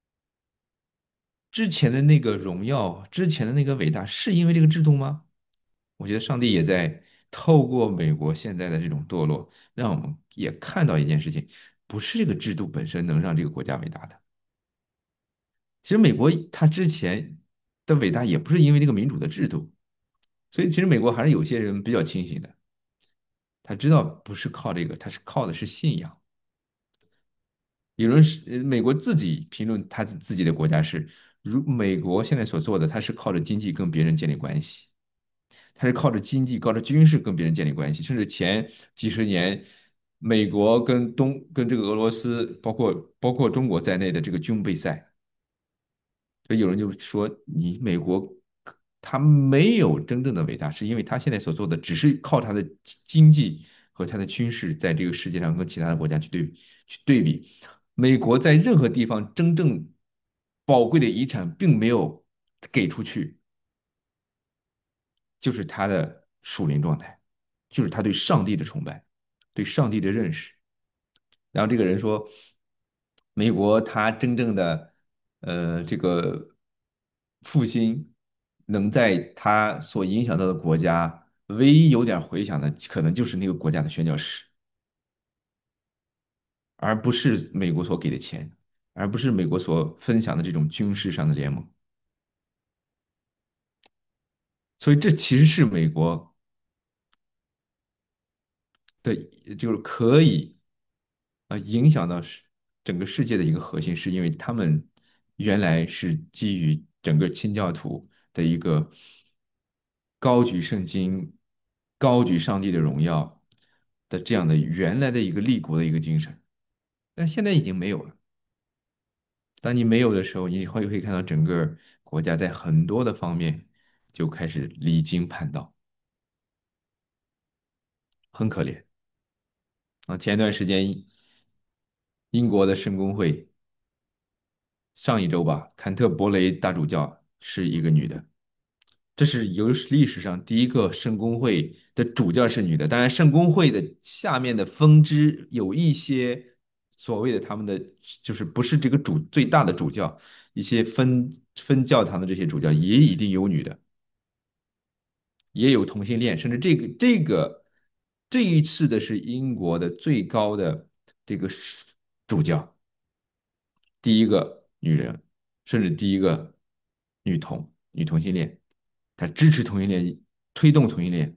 之前的那个荣耀，之前的那个伟大，是因为这个制度吗？我觉得上帝也在透过美国现在的这种堕落，让我们也看到一件事情，不是这个制度本身能让这个国家伟大的。其实美国它之前的伟大也不是因为这个民主的制度，所以其实美国还是有些人比较清醒的，他知道不是靠这个，他是靠的是信仰。有人是呃美国自己评论他自己的国家是，如美国现在所做的，他是靠着经济跟别人建立关系。它是靠着经济、靠着军事跟别人建立关系，甚至前几十年，美国跟东跟这个俄罗斯，包括包括中国在内的这个军备赛，所以有人就说，你美国它没有真正的伟大，是因为它现在所做的只是靠它的经济和它的军事，在这个世界上跟其他的国家去对比去对比，美国在任何地方真正宝贵的遗产并没有给出去。就是他的属灵状态，就是他对上帝的崇拜，对上帝的认识。然后这个人说，美国他真正的呃这个复兴，能在他所影响到的国家，唯一有点回响的，可能就是那个国家的宣教士，而不是美国所给的钱，而不是美国所分享的这种军事上的联盟。所以这其实是美国的，就是可以啊，影响到世整个世界的一个核心，是因为他们原来是基于整个清教徒的一个高举圣经、高举上帝的荣耀的这样的原来的一个立国的一个精神，但现在已经没有了。当你没有的时候，你会会看到整个国家在很多的方面就开始离经叛道，很可怜啊。前段时间，英国的圣公会上一周吧，坎特伯雷大主教是一个女的。这是有历史上第一个圣公会的主教是女的。当然，圣公会的下面的分支有一些所谓的他们的就是不是这个主最大的主教，一些分分教堂的这些主教也一定有女的，也有同性恋，甚至这个这个这一次的是英国的最高的这个主教，第一个女人，甚至第一个女同女同性恋，她支持同性恋，推动同性恋。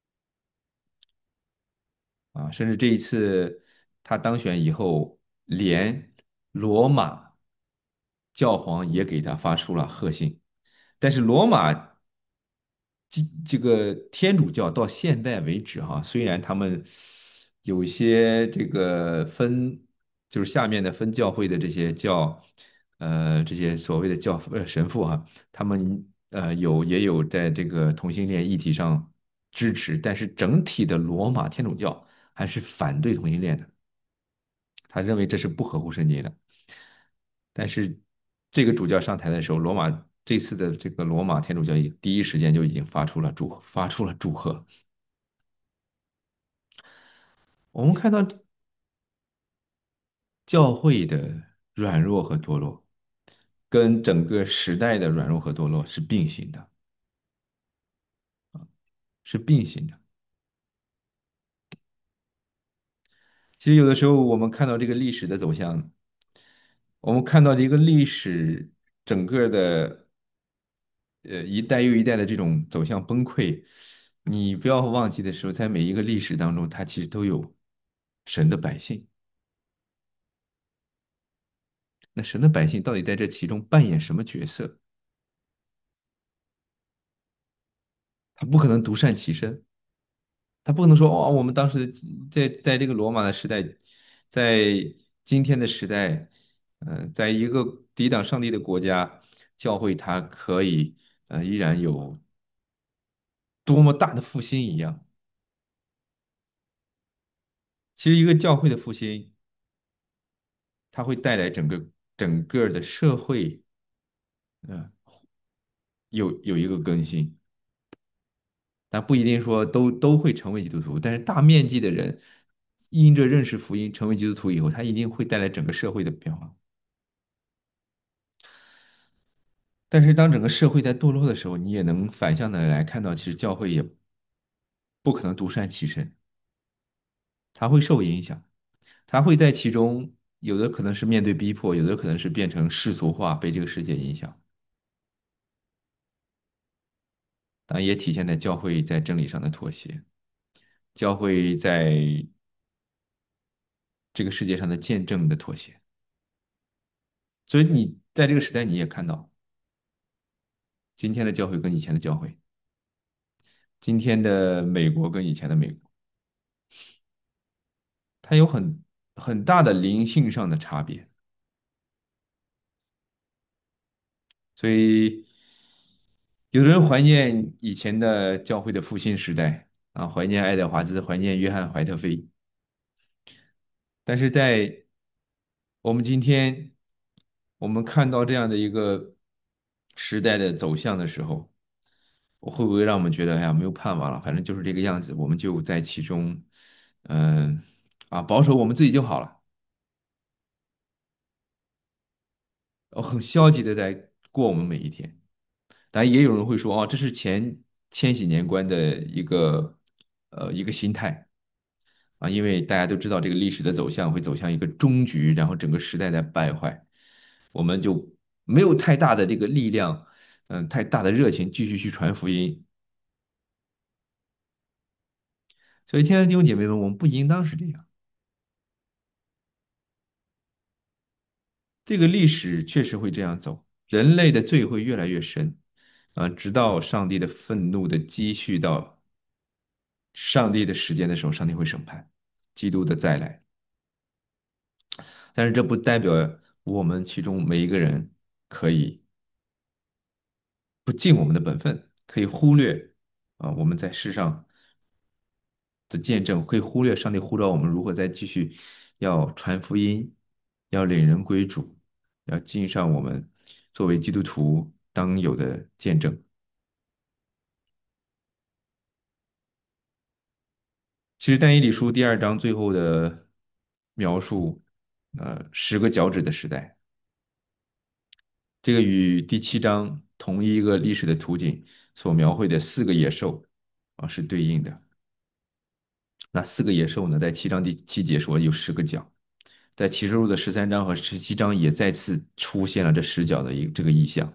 啊，甚至这一次他当选以后，连罗马教皇也给他发出了贺信。但是罗马这这个天主教到现在为止哈，虽然他们有些这个分，就是下面的分教会的这些教，呃，这些所谓的教呃神父哈，他们呃有也有在这个同性恋议题上支持，但是整体的罗马天主教还是反对同性恋的，他认为这是不合乎圣经的。但是这个主教上台的时候，罗马这次的这个罗马天主教也第一时间就已经发出了祝发出了祝贺。我们看到教会的软弱和堕落，跟整个时代的软弱和堕落是并行的，是并行的。其实有的时候我们看到这个历史的走向，我们看到这个历史整个的呃一代又一代的这种走向崩溃，你不要忘记的时候，在每一个历史当中，它其实都有神的百姓。那神的百姓到底在这其中扮演什么角色？他不可能独善其身，他不可能说哦，我们当时在在这个罗马的时代，在今天的时代，呃，在一个抵挡上帝的国家，教会它可以呃依然有多么大的复兴一样。其实一个教会的复兴，它会带来整个整个的社会，呃，有有一个更新。但不一定说都都会成为基督徒，但是大面积的人因着认识福音成为基督徒以后，他一定会带来整个社会的变化。但是当整个社会在堕落的时候，你也能反向的来看到，其实教会也不可能独善其身，它会受影响，它会在其中，有的可能是面对逼迫，有的可能是变成世俗化，被这个世界影响，当然也体现在教会在真理上的妥协，教会在这个世界上的见证的妥协。所以你在这个时代，你也看到。今天的教会跟以前的教会，今天的美国跟以前的美国，它有很很大的灵性上的差别。所以，有的人怀念以前的教会的复兴时代啊，怀念爱德华兹，怀念约翰怀特菲。但是在我们今天，我们看到这样的一个时代的走向的时候，会不会让我们觉得，哎呀，没有盼望了？反正就是这个样子，我们就在其中，嗯、啊，保守我们自己就好了。呃很消极的在过我们每一天。当然，也有人会说，哦，这是前千禧年观的一个呃一个心态啊，因为大家都知道这个历史的走向会走向一个终局，然后整个时代在败坏，我们就没有太大的这个力量，嗯、太大的热情继续去传福音。所以，亲爱的弟兄姐妹们，我们不应当是这样。这个历史确实会这样走，人类的罪会越来越深，啊，直到上帝的愤怒的积蓄到上帝的时间的时候，上帝会审判，基督的再来。但是这不代表我们其中每一个人可以不尽我们的本分，可以忽略啊我们在世上的见证，可以忽略上帝呼召我们如何再继续要传福音，要领人归主，要尽上我们作为基督徒。 当有的见证。其实《但以理书》第二章最后的描述，呃，十个脚趾的时代，这个与第七章同一个历史的图景所描绘的四个野兽啊是对应的。那四个野兽呢，在七章第七节说有十个角，在启示录的十三章和十七章也再次出现了这十角的一这个意象。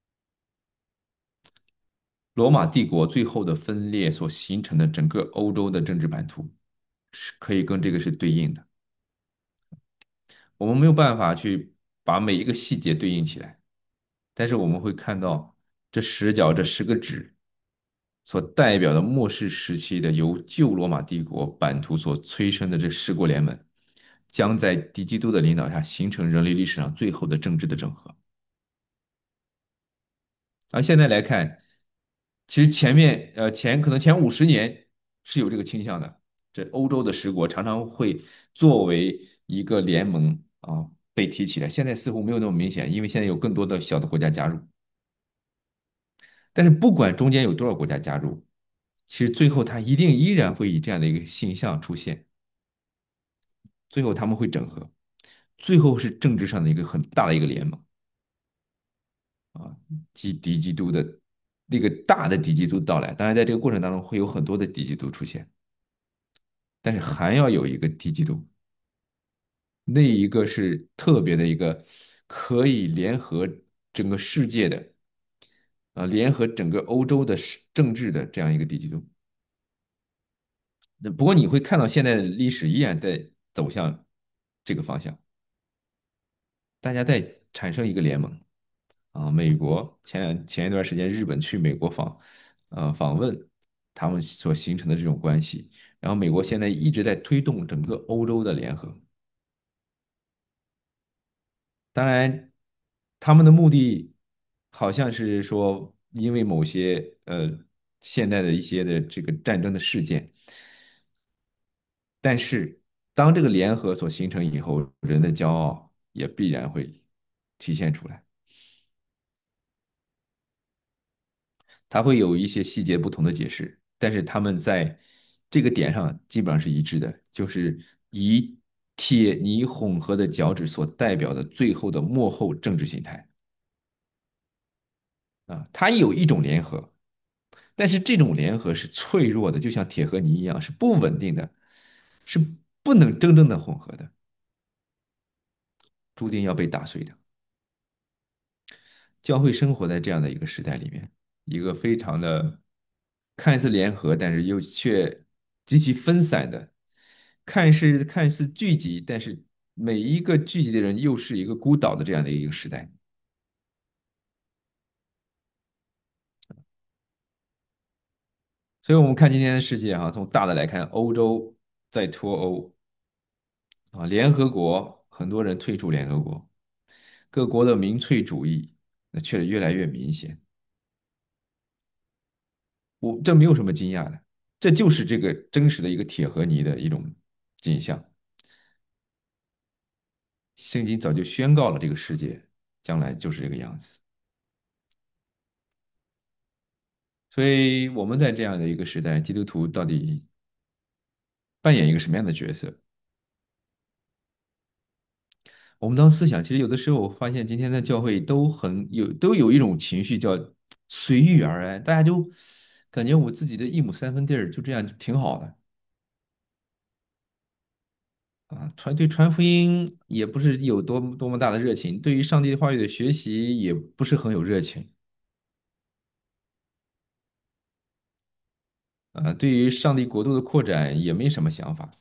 罗马帝国最后的分裂所形成的整个欧洲的政治版图，是可以跟这个是对应的。我们没有办法去把每一个细节对应起来，但是我们会看到这十角这十个指所代表的末世时期的由旧罗马帝国版图所催生的这十国联盟，将在敌基督的领导下形成人类历史上最后的政治的整合。而现在来看，其实前面呃前可能前五十年是有这个倾向的，这欧洲的十国常常会作为一个联盟啊被提起来。现在似乎没有那么明显，因为现在有更多的小的国家加入。但是不管中间有多少国家加入，其实最后它一定依然会以这样的一个形象出现，最后他们会整合，最后是政治上的一个很大的一个联盟啊，即敌基督的那个大的敌基督到来。当然，在这个过程当中会有很多的敌基督出现，但是还要有一个敌基督，那一个是特别的一个可以联合整个世界的啊，联合整个欧洲的政治的这样一个敌基督。那不过你会看到现在的历史依然在走向这个方向，大家在产生一个联盟啊。美国前两前一段时间日本去美国访呃访问，他们所形成的这种关系，然后美国现在一直在推动整个欧洲的联合。当然，他们的目的好像是说，因为某些呃现代的一些的这个战争的事件，但是当这个联合所形成以后，人的骄傲也必然会体现出来。它会有一些细节不同的解释，但是他们在这个点上基本上是一致的，就是以铁泥混合的脚趾所代表的最后的幕后政治形态啊，它有一种联合，但是这种联合是脆弱的，就像铁和泥一样，是不稳定的，是不能真正的混合的，注定要被打碎的。教会生活在这样的一个时代里面，一个非常的看似联合，但是又却极其分散的，看似看似聚集，但是每一个聚集的人又是一个孤岛的这样的一个时代。所以，我们看今天的世界哈，从大的来看，欧洲在脱欧啊，联合国很多人退出联合国，各国的民粹主义那却越来越明显。我这没有什么惊讶的，这就是这个真实的一个铁和泥的一种景象。圣经早就宣告了这个世界将来就是这个样子，所以我们在这样的一个时代，基督徒到底扮演一个什么样的角色？我们当思想，其实有的时候我发现今天的教会都很有都有一种情绪叫随遇而安，大家就感觉我自己的一亩三分地儿就这样挺好的啊，传对传福音也不是有多么多么大的热情，对于上帝话语的学习也不是很有热情啊，对于上帝国度的扩展也没什么想法。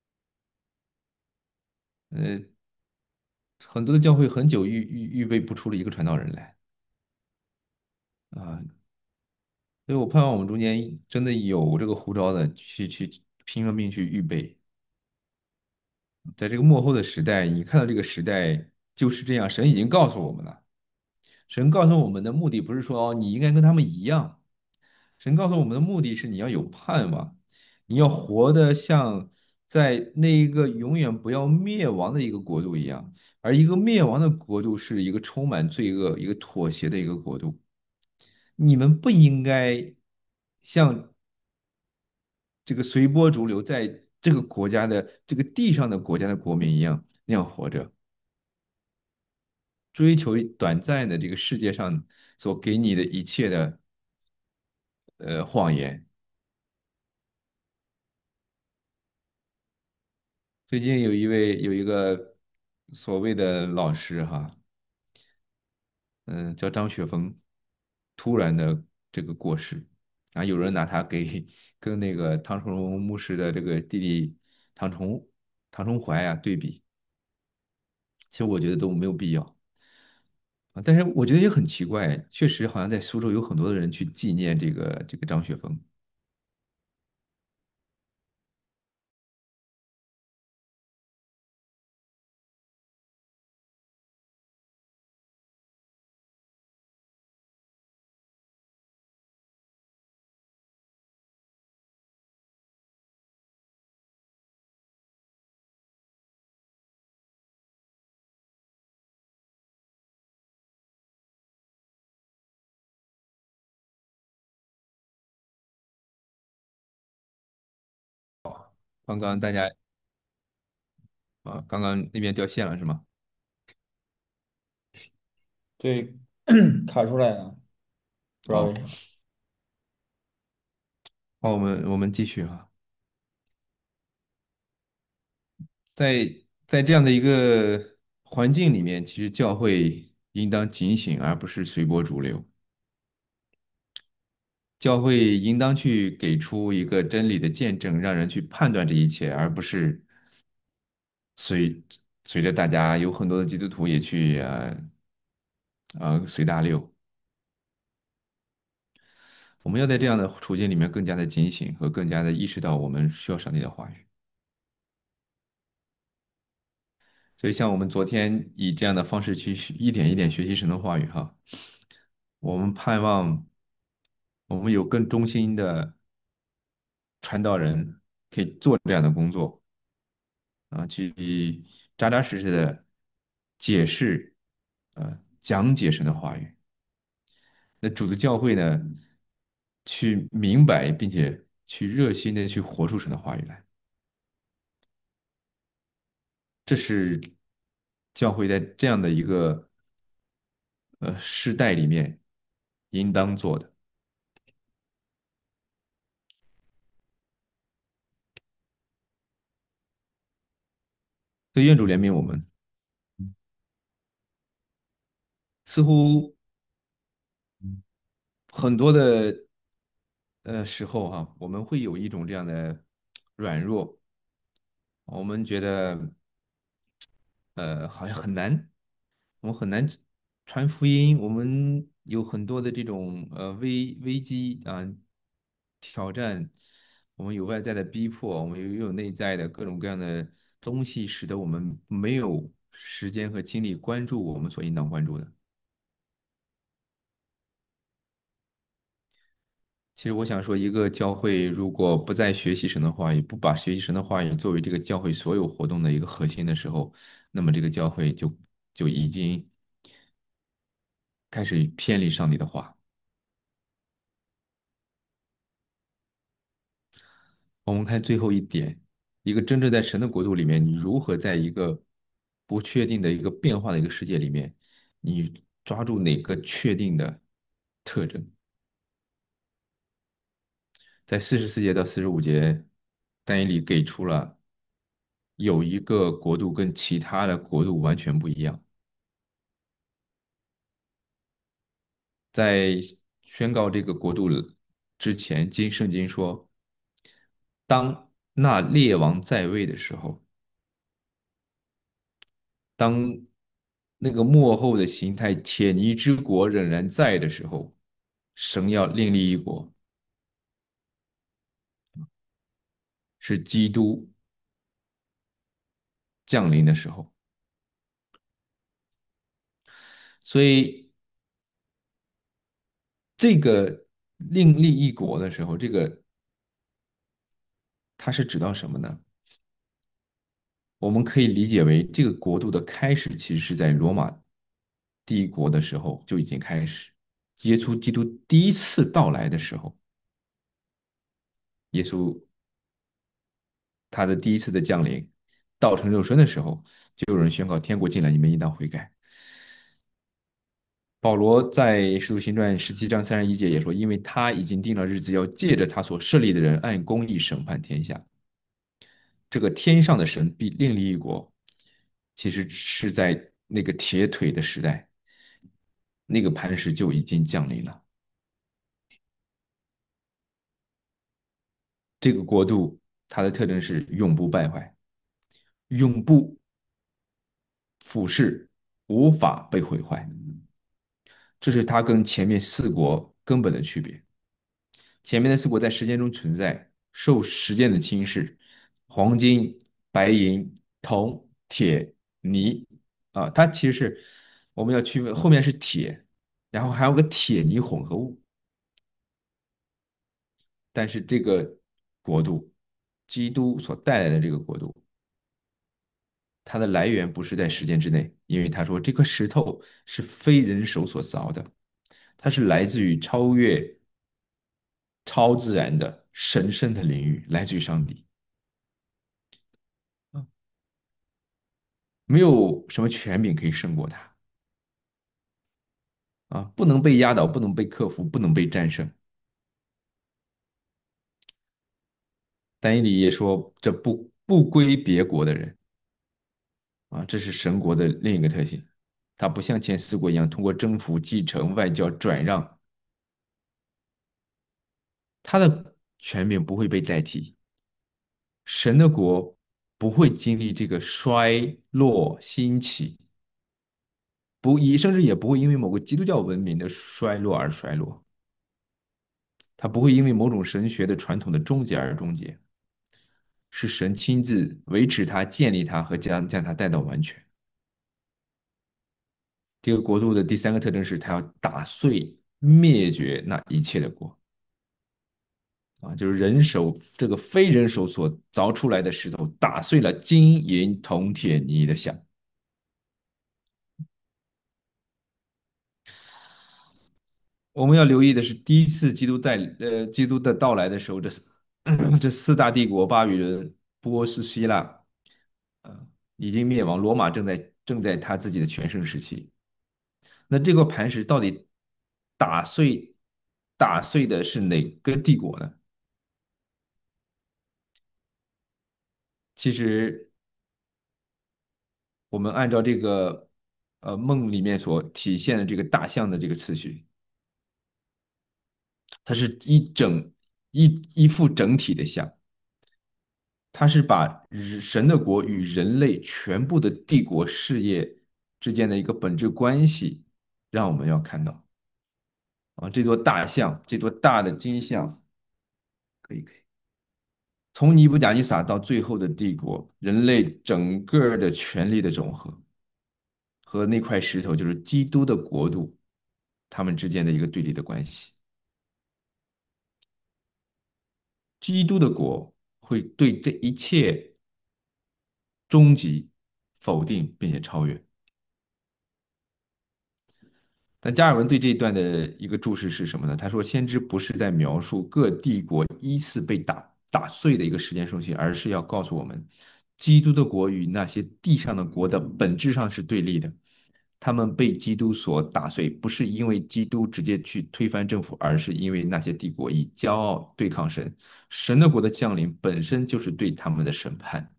呃，很多的教会很久预预预备不出了一个传道人来啊，所以我盼望我们中间真的有这个呼召的，去去拼了命去预备。在这个幕后的时代，你看到这个时代就是这样，神已经告诉我们了。神告诉我们的目的不是说哦你应该跟他们一样，神告诉我们的目的是你要有盼望，你要活得像在那一个永远不要灭亡的一个国度一样，而一个灭亡的国度是一个充满罪恶、一个妥协的一个国度。你们不应该像这个随波逐流，在这个国家的这个地上的国家的国民一样那样活着，追求短暂的这个世界上所给你的一切的呃谎言。最近有一位有一个所谓的老师哈，嗯，叫张雪峰，突然的这个过世，啊，有人拿他给跟那个唐崇荣牧师的这个弟弟唐崇唐崇怀啊对比，其实我觉得都没有必要啊。但是我觉得也很奇怪，确实好像在苏州有很多的人去纪念这个这个张雪峰。刚刚大家啊，刚刚那边掉线了是吗？ 对，卡出来了，不知道为哦， 啥。 好，我们我们继续啊。在在这样的一个环境里面，其实教会应当警醒，而不是随波逐流。教会应当去给出一个真理的见证，让人去判断这一切，而不是随随着大家有很多的基督徒也去呃呃随大流。我们要在这样的处境里面更加的警醒和更加的意识到我们需要上帝的话语。所以，像我们昨天以这样的方式去学一点一点学习神的话语哈，我们盼望我们有更忠心的传道人可以做这样的工作啊，去扎扎实实的解释、呃讲解神的话语。那主的教会呢，去明白并且去热心的去活出神的话语来，这是教会在这样的一个呃世代里面应当做的。所以愿主怜悯我们，似乎很多的呃时候哈、我们会有一种这样的软弱，我们觉得呃好像很难，我们很难传福音，我们有很多的这种呃危危机啊、挑战，我们有外在的逼迫，我们又有内在的各种各样的东西，使得我们没有时间和精力关注我们所应当关注的。其实我想说，一个教会如果不再学习神的话语，不把学习神的话语作为这个教会所有活动的一个核心的时候，那么这个教会就就已经开始偏离上帝的话。我们看最后一点，一个真正在神的国度里面，你如何在一个不确定的一个变化的一个世界里面，你抓住哪个确定的特征？在四十四节到四十五节，但以理给出了有一个国度跟其他的国度完全不一样。在宣告这个国度之前，经圣经说，当那列王在位的时候，当那个幕后的形态铁泥之国仍然在的时候，神要另立一国，是基督降临的时候。所以，这个另立一国的时候，这个它是指到什么呢？ 我们可以理解为这个国度的开始其实是在罗马帝国的时候就已经开始，耶稣基督第一次到来的时候，耶稣他的第一次的降临，道成肉身的时候，就有人宣告天国近了，你们应当悔改。保罗在《使徒行传》十七章三十一节也说，因为他已经定了日子，要借着他所设立的人按公义审判天下。这个天上的神必另立一国，其实是在那个铁腿的时代，那个磐石就已经降临了。这个国度它的特征是永不败坏，永不俯视，无法被毁坏。这是它跟前面四国根本的区别。前面的四国在时间中存在，受时间的侵蚀，黄金、白银、铜、铁、泥啊，它其实是我们要区分，后面是铁，然后还有个铁泥混合物。但是这个国度，基督所带来的这个国度，它的来源不是在时间之内，因为他说这颗石头是非人手所凿的，它是来自于超越超自然的神圣的领域，来自于上帝。没有什么权柄可以胜过他啊，不能被压倒，不能被克服，不能被战胜。但以理也说，这不不归别国的人啊，这是神国的另一个特性。它不像前四国一样通过征服、继承、外交、转让，它的权柄不会被代替。神的国不会经历这个衰落兴起，不，以甚至也不会因为某个基督教文明的衰落而衰落，它不会因为某种神学的传统的终结而终结。是神亲自维持它、建立它和将将它带到完全。这个国度的第三个特征是，它要打碎、灭绝那一切的国啊，就是人手这个非人手所凿出来的石头，打碎了金银铜铁泥的像。我们要留意的是，第一次基督带呃基督的到来的时候，这四这四大帝国巴比伦、波斯、希腊，呃，已经灭亡，罗马正在正在他自己的全盛时期。那这个磐石到底打碎打碎的是哪个帝国呢？其实我们按照这个呃梦里面所体现的这个大象的这个次序，它是一整一一副整体的象，它是把神的国与人类全部的帝国事业之间的一个本质关系，让我们要看到啊，这座大象，这座大的金像，可以可以。从尼布甲尼撒到最后的帝国，人类整个的权力的总和和那块石头就是基督的国度，他们之间的一个对立的关系。基督的国会对这一切终极否定并且超越。但加尔文对这一段的一个注释是什么呢？他说，先知不是在描述各帝国依次被打打碎的一个时间顺序，而是要告诉我们，基督的国与那些地上的国的本质上是对立的。他们被基督所打碎，不是因为基督直接去推翻政府，而是因为那些帝国以骄傲对抗神。神的国的降临本身就是对他们的审判。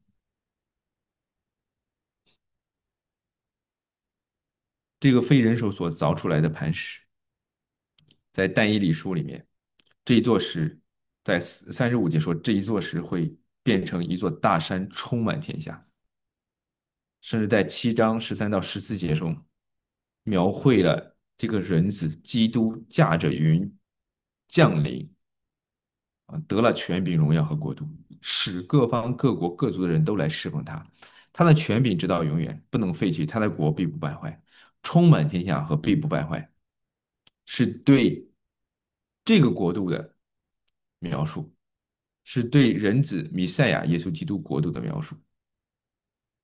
这个非人手所凿出来的磐石，在但以理书里面，这一座石，在三十五节说这一座石会变成一座大山，充满天下。甚至在七章十三到十四节中，描绘了这个人子基督驾着云降临啊，得了权柄、荣耀和国度，使各方各国各族的人都来侍奉他。他的权柄直到永远，不能废去；他的国必不败坏，充满天下和必不败坏，是对这个国度的描述，是对人子弥赛亚耶稣基督国度的描述。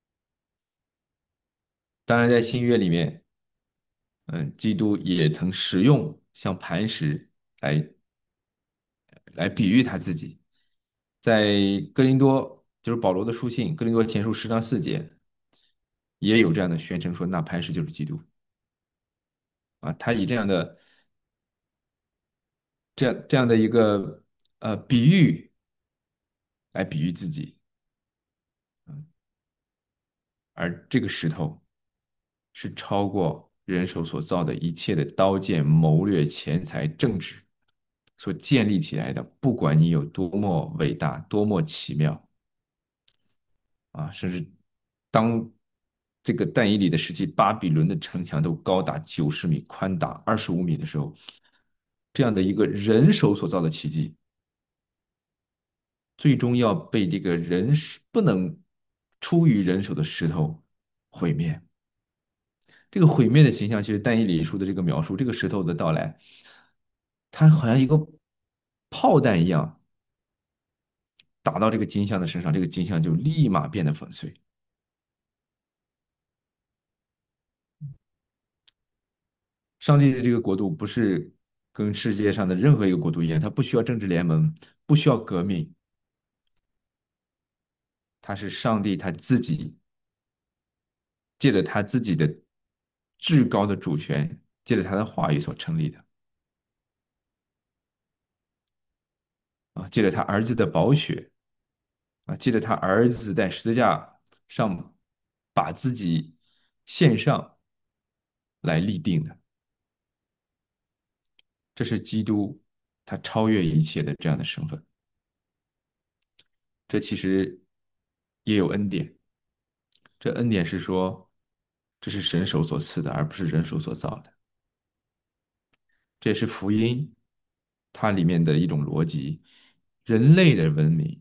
当然，在新约里面，嗯，基督也曾使用像磐石来来比喻他自己。在哥林多，就是保罗的书信，哥林多前书十章四节也有这样的宣称说，那磐石就是基督啊。他以这样的这样这样的一个呃比喻来比喻自己，而这个石头是超过人手所造的一切的刀剑、谋略、钱财、政治所建立起来的。不管你有多么伟大、多么奇妙啊，甚至当这个但以理的时期，巴比伦的城墙都高达九十米、宽达二十五米的时候，这样的一个人手所造的奇迹，最终要被这个人不能出于人手的石头毁灭。这个毁灭的形象，其实但以理书的这个描述，这个石头的到来，它好像一个炮弹一样打到这个金像的身上，这个金像就立马变得粉碎。上帝的这个国度不是跟世界上的任何一个国度一样，它不需要政治联盟，不需要革命，它是上帝他自己借着他自己的至高的主权，借着他的话语所成立的啊，借着他儿子的宝血啊，借着他儿子在十字架上把自己献上来立定的。这是基督他超越一切的这样的身份。这其实也有恩典，这恩典是说，这是神手所赐的，而不是人手所造的。这也是福音它里面的一种逻辑。人类的文明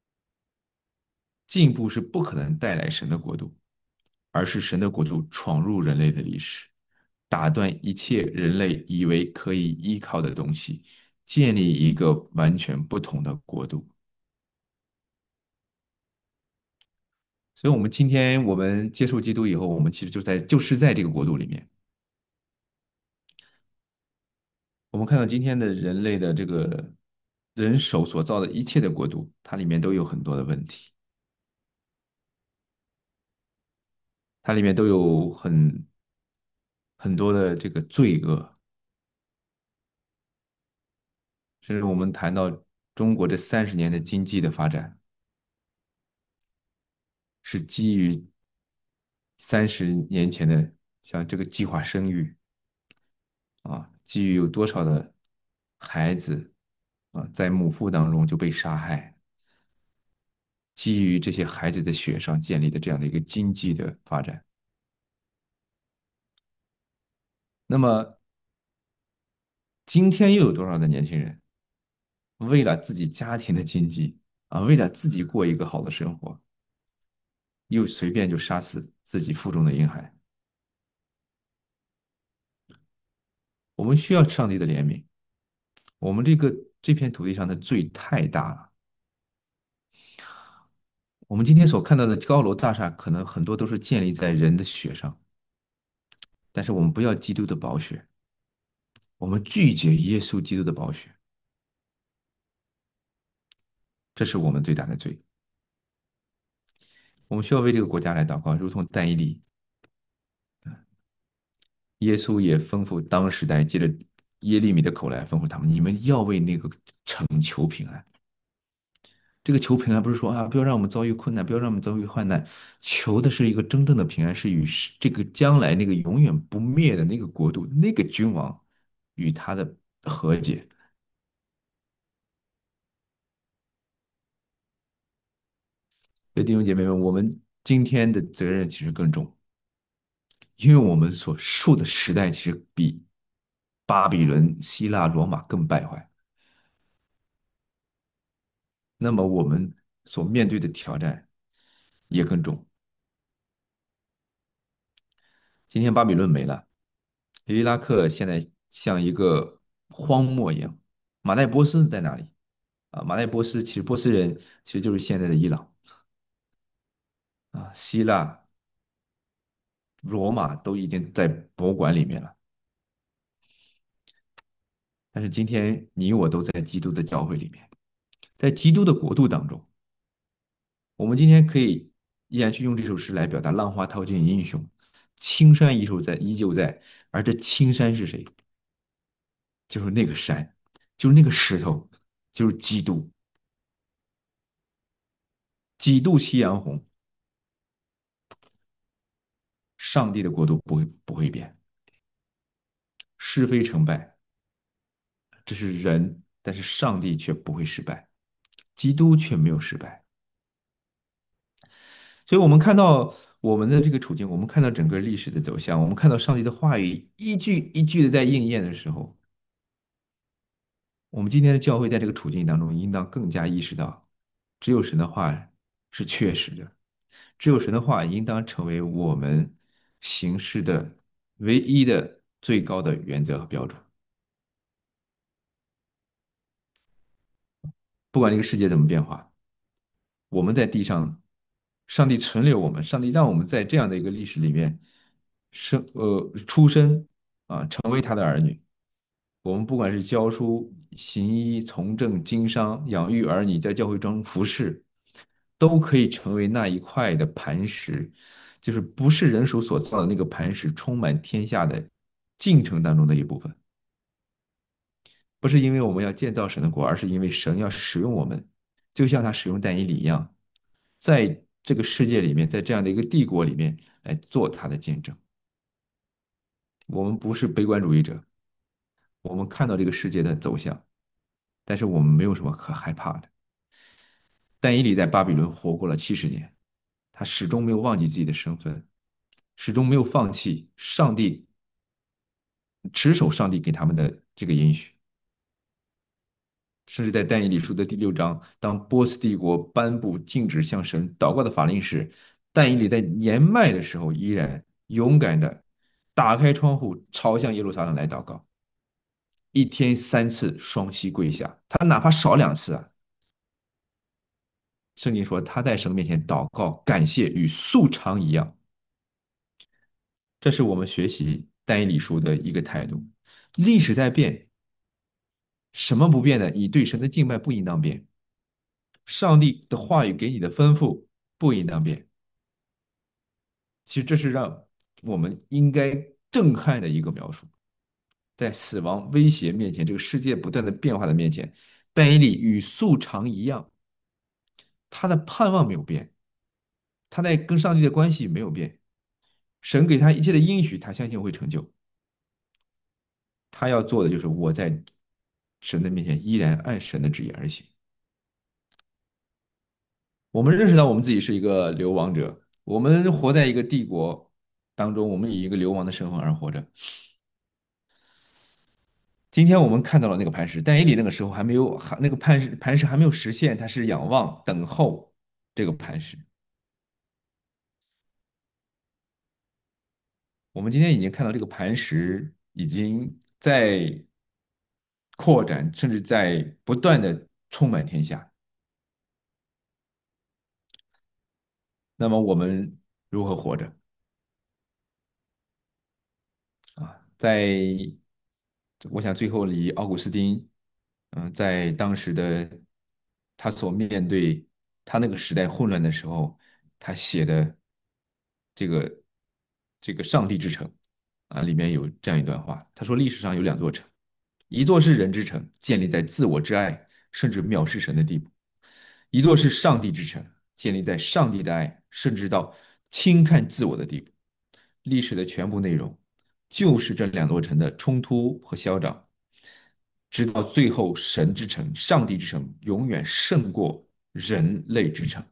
进步是不可能带来神的国度，而是神的国度闯入人类的历史，打断一切人类以为可以依靠的东西，建立一个完全不同的国度。所以，我们今天我们接受基督以后，我们其实就在就是在这个国度里面。我们看到今天的人类的这个人手所造的一切的国度，它里面都有很多的问题，它里面都有很很多的这个罪恶。甚至我们谈到中国这三十年的经济的发展，是基于三十年前的像这个计划生育啊，基于有多少的孩子啊在母腹当中就被杀害，基于这些孩子的血上建立的这样的一个经济的发展。那么今天又有多少的年轻人为了自己家庭的经济啊，为了自己过一个好的生活，又随便就杀死自己腹中的婴孩？我们需要上帝的怜悯。我们这个这片土地上的罪太大了。我们今天所看到的高楼大厦，可能很多都是建立在人的血上，但是我们不要基督的宝血，我们拒绝耶稣基督的宝血，这是我们最大的罪。我们需要为这个国家来祷告，如同但以理，耶稣也吩咐当时代借着耶利米的口来吩咐他们：你们要为那个城求平安。这个求平安不是说啊，不要让我们遭遇困难，不要让我们遭遇患难，求的是一个真正的平安，是与这个将来那个永远不灭的那个国度、那个君王与他的和解。所以弟兄姐妹们，我们今天的责任其实更重，因为我们所处的时代其实比巴比伦、希腊、罗马更败坏。那么我们所面对的挑战也更重。今天巴比伦没了，伊拉克现在像一个荒漠一样。马代波斯在哪里？啊，马代波斯其实波斯人其实就是现在的伊朗啊，希腊罗马都已经在博物馆里面了。但是今天你我都在基督的教会里面，在基督的国度当中，我们今天可以依然去用这首诗来表达“浪花淘尽英雄，青山依旧在，依旧在”。而这青山是谁？就是那个山，就是那个石头，就是基督。几度夕阳红，上帝的国度不会不会变，是非成败，这是人，但是上帝却不会失败，基督却没有失败。所以，我们看到我们的这个处境，我们看到整个历史的走向，我们看到上帝的话语一句一句的在应验的时候，我们今天的教会在这个处境当中，应当更加意识到，只有神的话是确实的，只有神的话应当成为我们行事的唯一的最高的原则和标准。不管这个世界怎么变化，我们在地上，上帝存留我们，上帝让我们在这样的一个历史里面生呃出生啊，成为他的儿女。我们不管是教书、行医、从政、经商、养育儿女，在教会中服侍，都可以成为那一块的磐石，就是不是人手所造的那个磐石，充满天下的进程当中的一部分。不是因为我们要建造神的国，而是因为神要使用我们，就像他使用但以理一样，在这个世界里面，在这样的一个帝国里面来做他的见证。我们不是悲观主义者，我们看到这个世界的走向，但是我们没有什么可害怕的。但以理在巴比伦活过了七十年，他始终没有忘记自己的身份，始终没有放弃上帝，持守上帝给他们的这个应许。甚至在但以理书的第六章，当波斯帝国颁布禁止向神祷告的法令时，但以理在年迈的时候依然勇敢的打开窗户，朝向耶路撒冷来祷告，一天三次双膝跪下，他哪怕少两次啊。圣经说他在神面前祷告感谢与素常一样，这是我们学习但以理书的一个态度。历史在变，什么不变呢？你对神的敬拜不应当变，上帝的话语给你的吩咐不应当变。其实这是让我们应该震撼的一个描述。在死亡威胁面前，这个世界不断的变化的面前，但以理与素常一样，他的盼望没有变，他在跟上帝的关系没有变，神给他一切的应许，他相信会成就。他要做的就是我在神的面前依然按神的旨意而行。我们认识到我们自己是一个流亡者，我们活在一个帝国当中，我们以一个流亡的身份而活着。今天我们看到了那个磐石，但以理那个时候还没有，还那个磐石磐石还没有实现，他是仰望等候这个磐石。我们今天已经看到这个磐石已经在扩展，甚至在不断的充满天下。那么我们如何活着啊？在我想最后离奥古斯丁，嗯，在当时的他所面对他那个时代混乱的时候，他写的这个这个上帝之城啊，里面有这样一段话，他说历史上有两座城，一座是人之城，建立在自我之爱甚至藐视神的地步；一座是上帝之城，建立在上帝的爱甚至到轻看自我的地步。历史的全部内容就是这两座城的冲突和消长，直到最后，神之城、上帝之城永远胜过人类之城。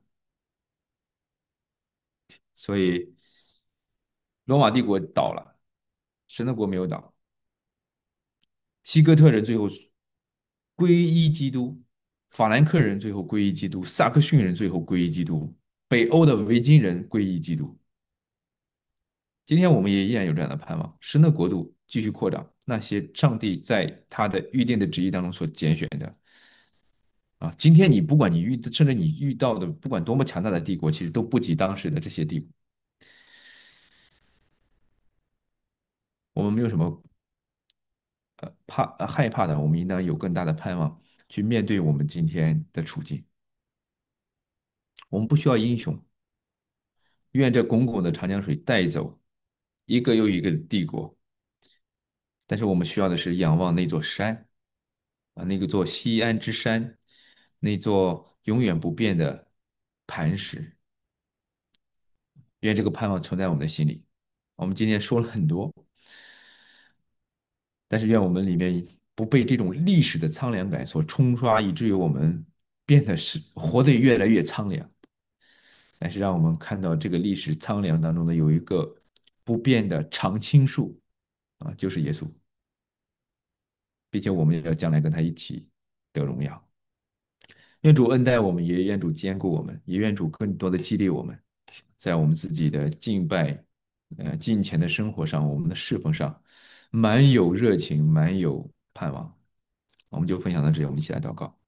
所以，罗马帝国倒了，神的国没有倒。西哥特人最后皈依基督，法兰克人最后皈依基督，萨克逊人最后皈依基督，北欧的维京人皈依基督。今天我们也依然有这样的盼望，神的国度继续扩张，那些上帝在他的预定的旨意当中所拣选的啊，今天你不管你遇，甚至你遇到的不管多么强大的帝国，其实都不及当时的这些帝国。 我们没有什么呃怕呃害怕的，我们应当有更大的盼望去面对我们今天的处境。我们不需要英雄，愿这滚滚的长江水带走一个又一个的帝国，但是我们需要的是仰望那座山啊，那个座西安之山，那座永远不变的磐石。愿这个盼望存在我们的心里。我们今天说了很多，但是愿我们里面不被这种历史的苍凉感所冲刷，以至于我们变得是活得越来越苍凉。但是让我们看到这个历史苍凉当中的有一个不变的常青树啊，就是耶稣，并且我们也要将来跟他一起得荣耀。愿主恩待我们，也愿主坚固我们，也愿主更多的激励我们，在我们自己的敬拜、呃金钱的生活上，我们的侍奉上，满有热情，满有盼望。我们就分享到这里，我们一起来祷告。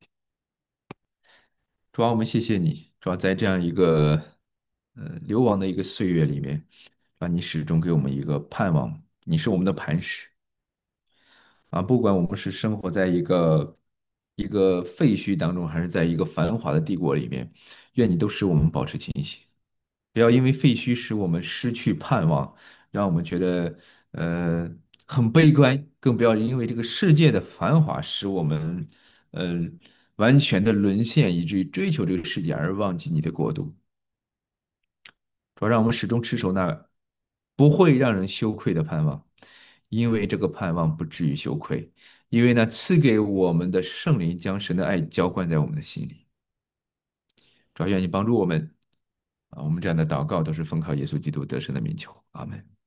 主啊，我们谢谢你，主要在这样一个呃流亡的一个岁月里面，啊，你始终给我们一个盼望，你是我们的磐石啊，不管我们是生活在一个一个废墟当中，还是在一个繁华的帝国里面，愿你都使我们保持清醒。不要因为废墟使我们失去盼望，让我们觉得呃很悲观，更不要因为这个世界的繁华使我们呃完全的沦陷，以至于追求这个世界而忘记你的国度。主要让我们始终持守那不会让人羞愧的盼望，因为这个盼望不至于羞愧，因为呢赐给我们的圣灵将神的爱浇灌在我们的心里。主要愿意帮助我们啊，我们这样的祷告都是奉靠耶稣基督得胜的名求，阿门。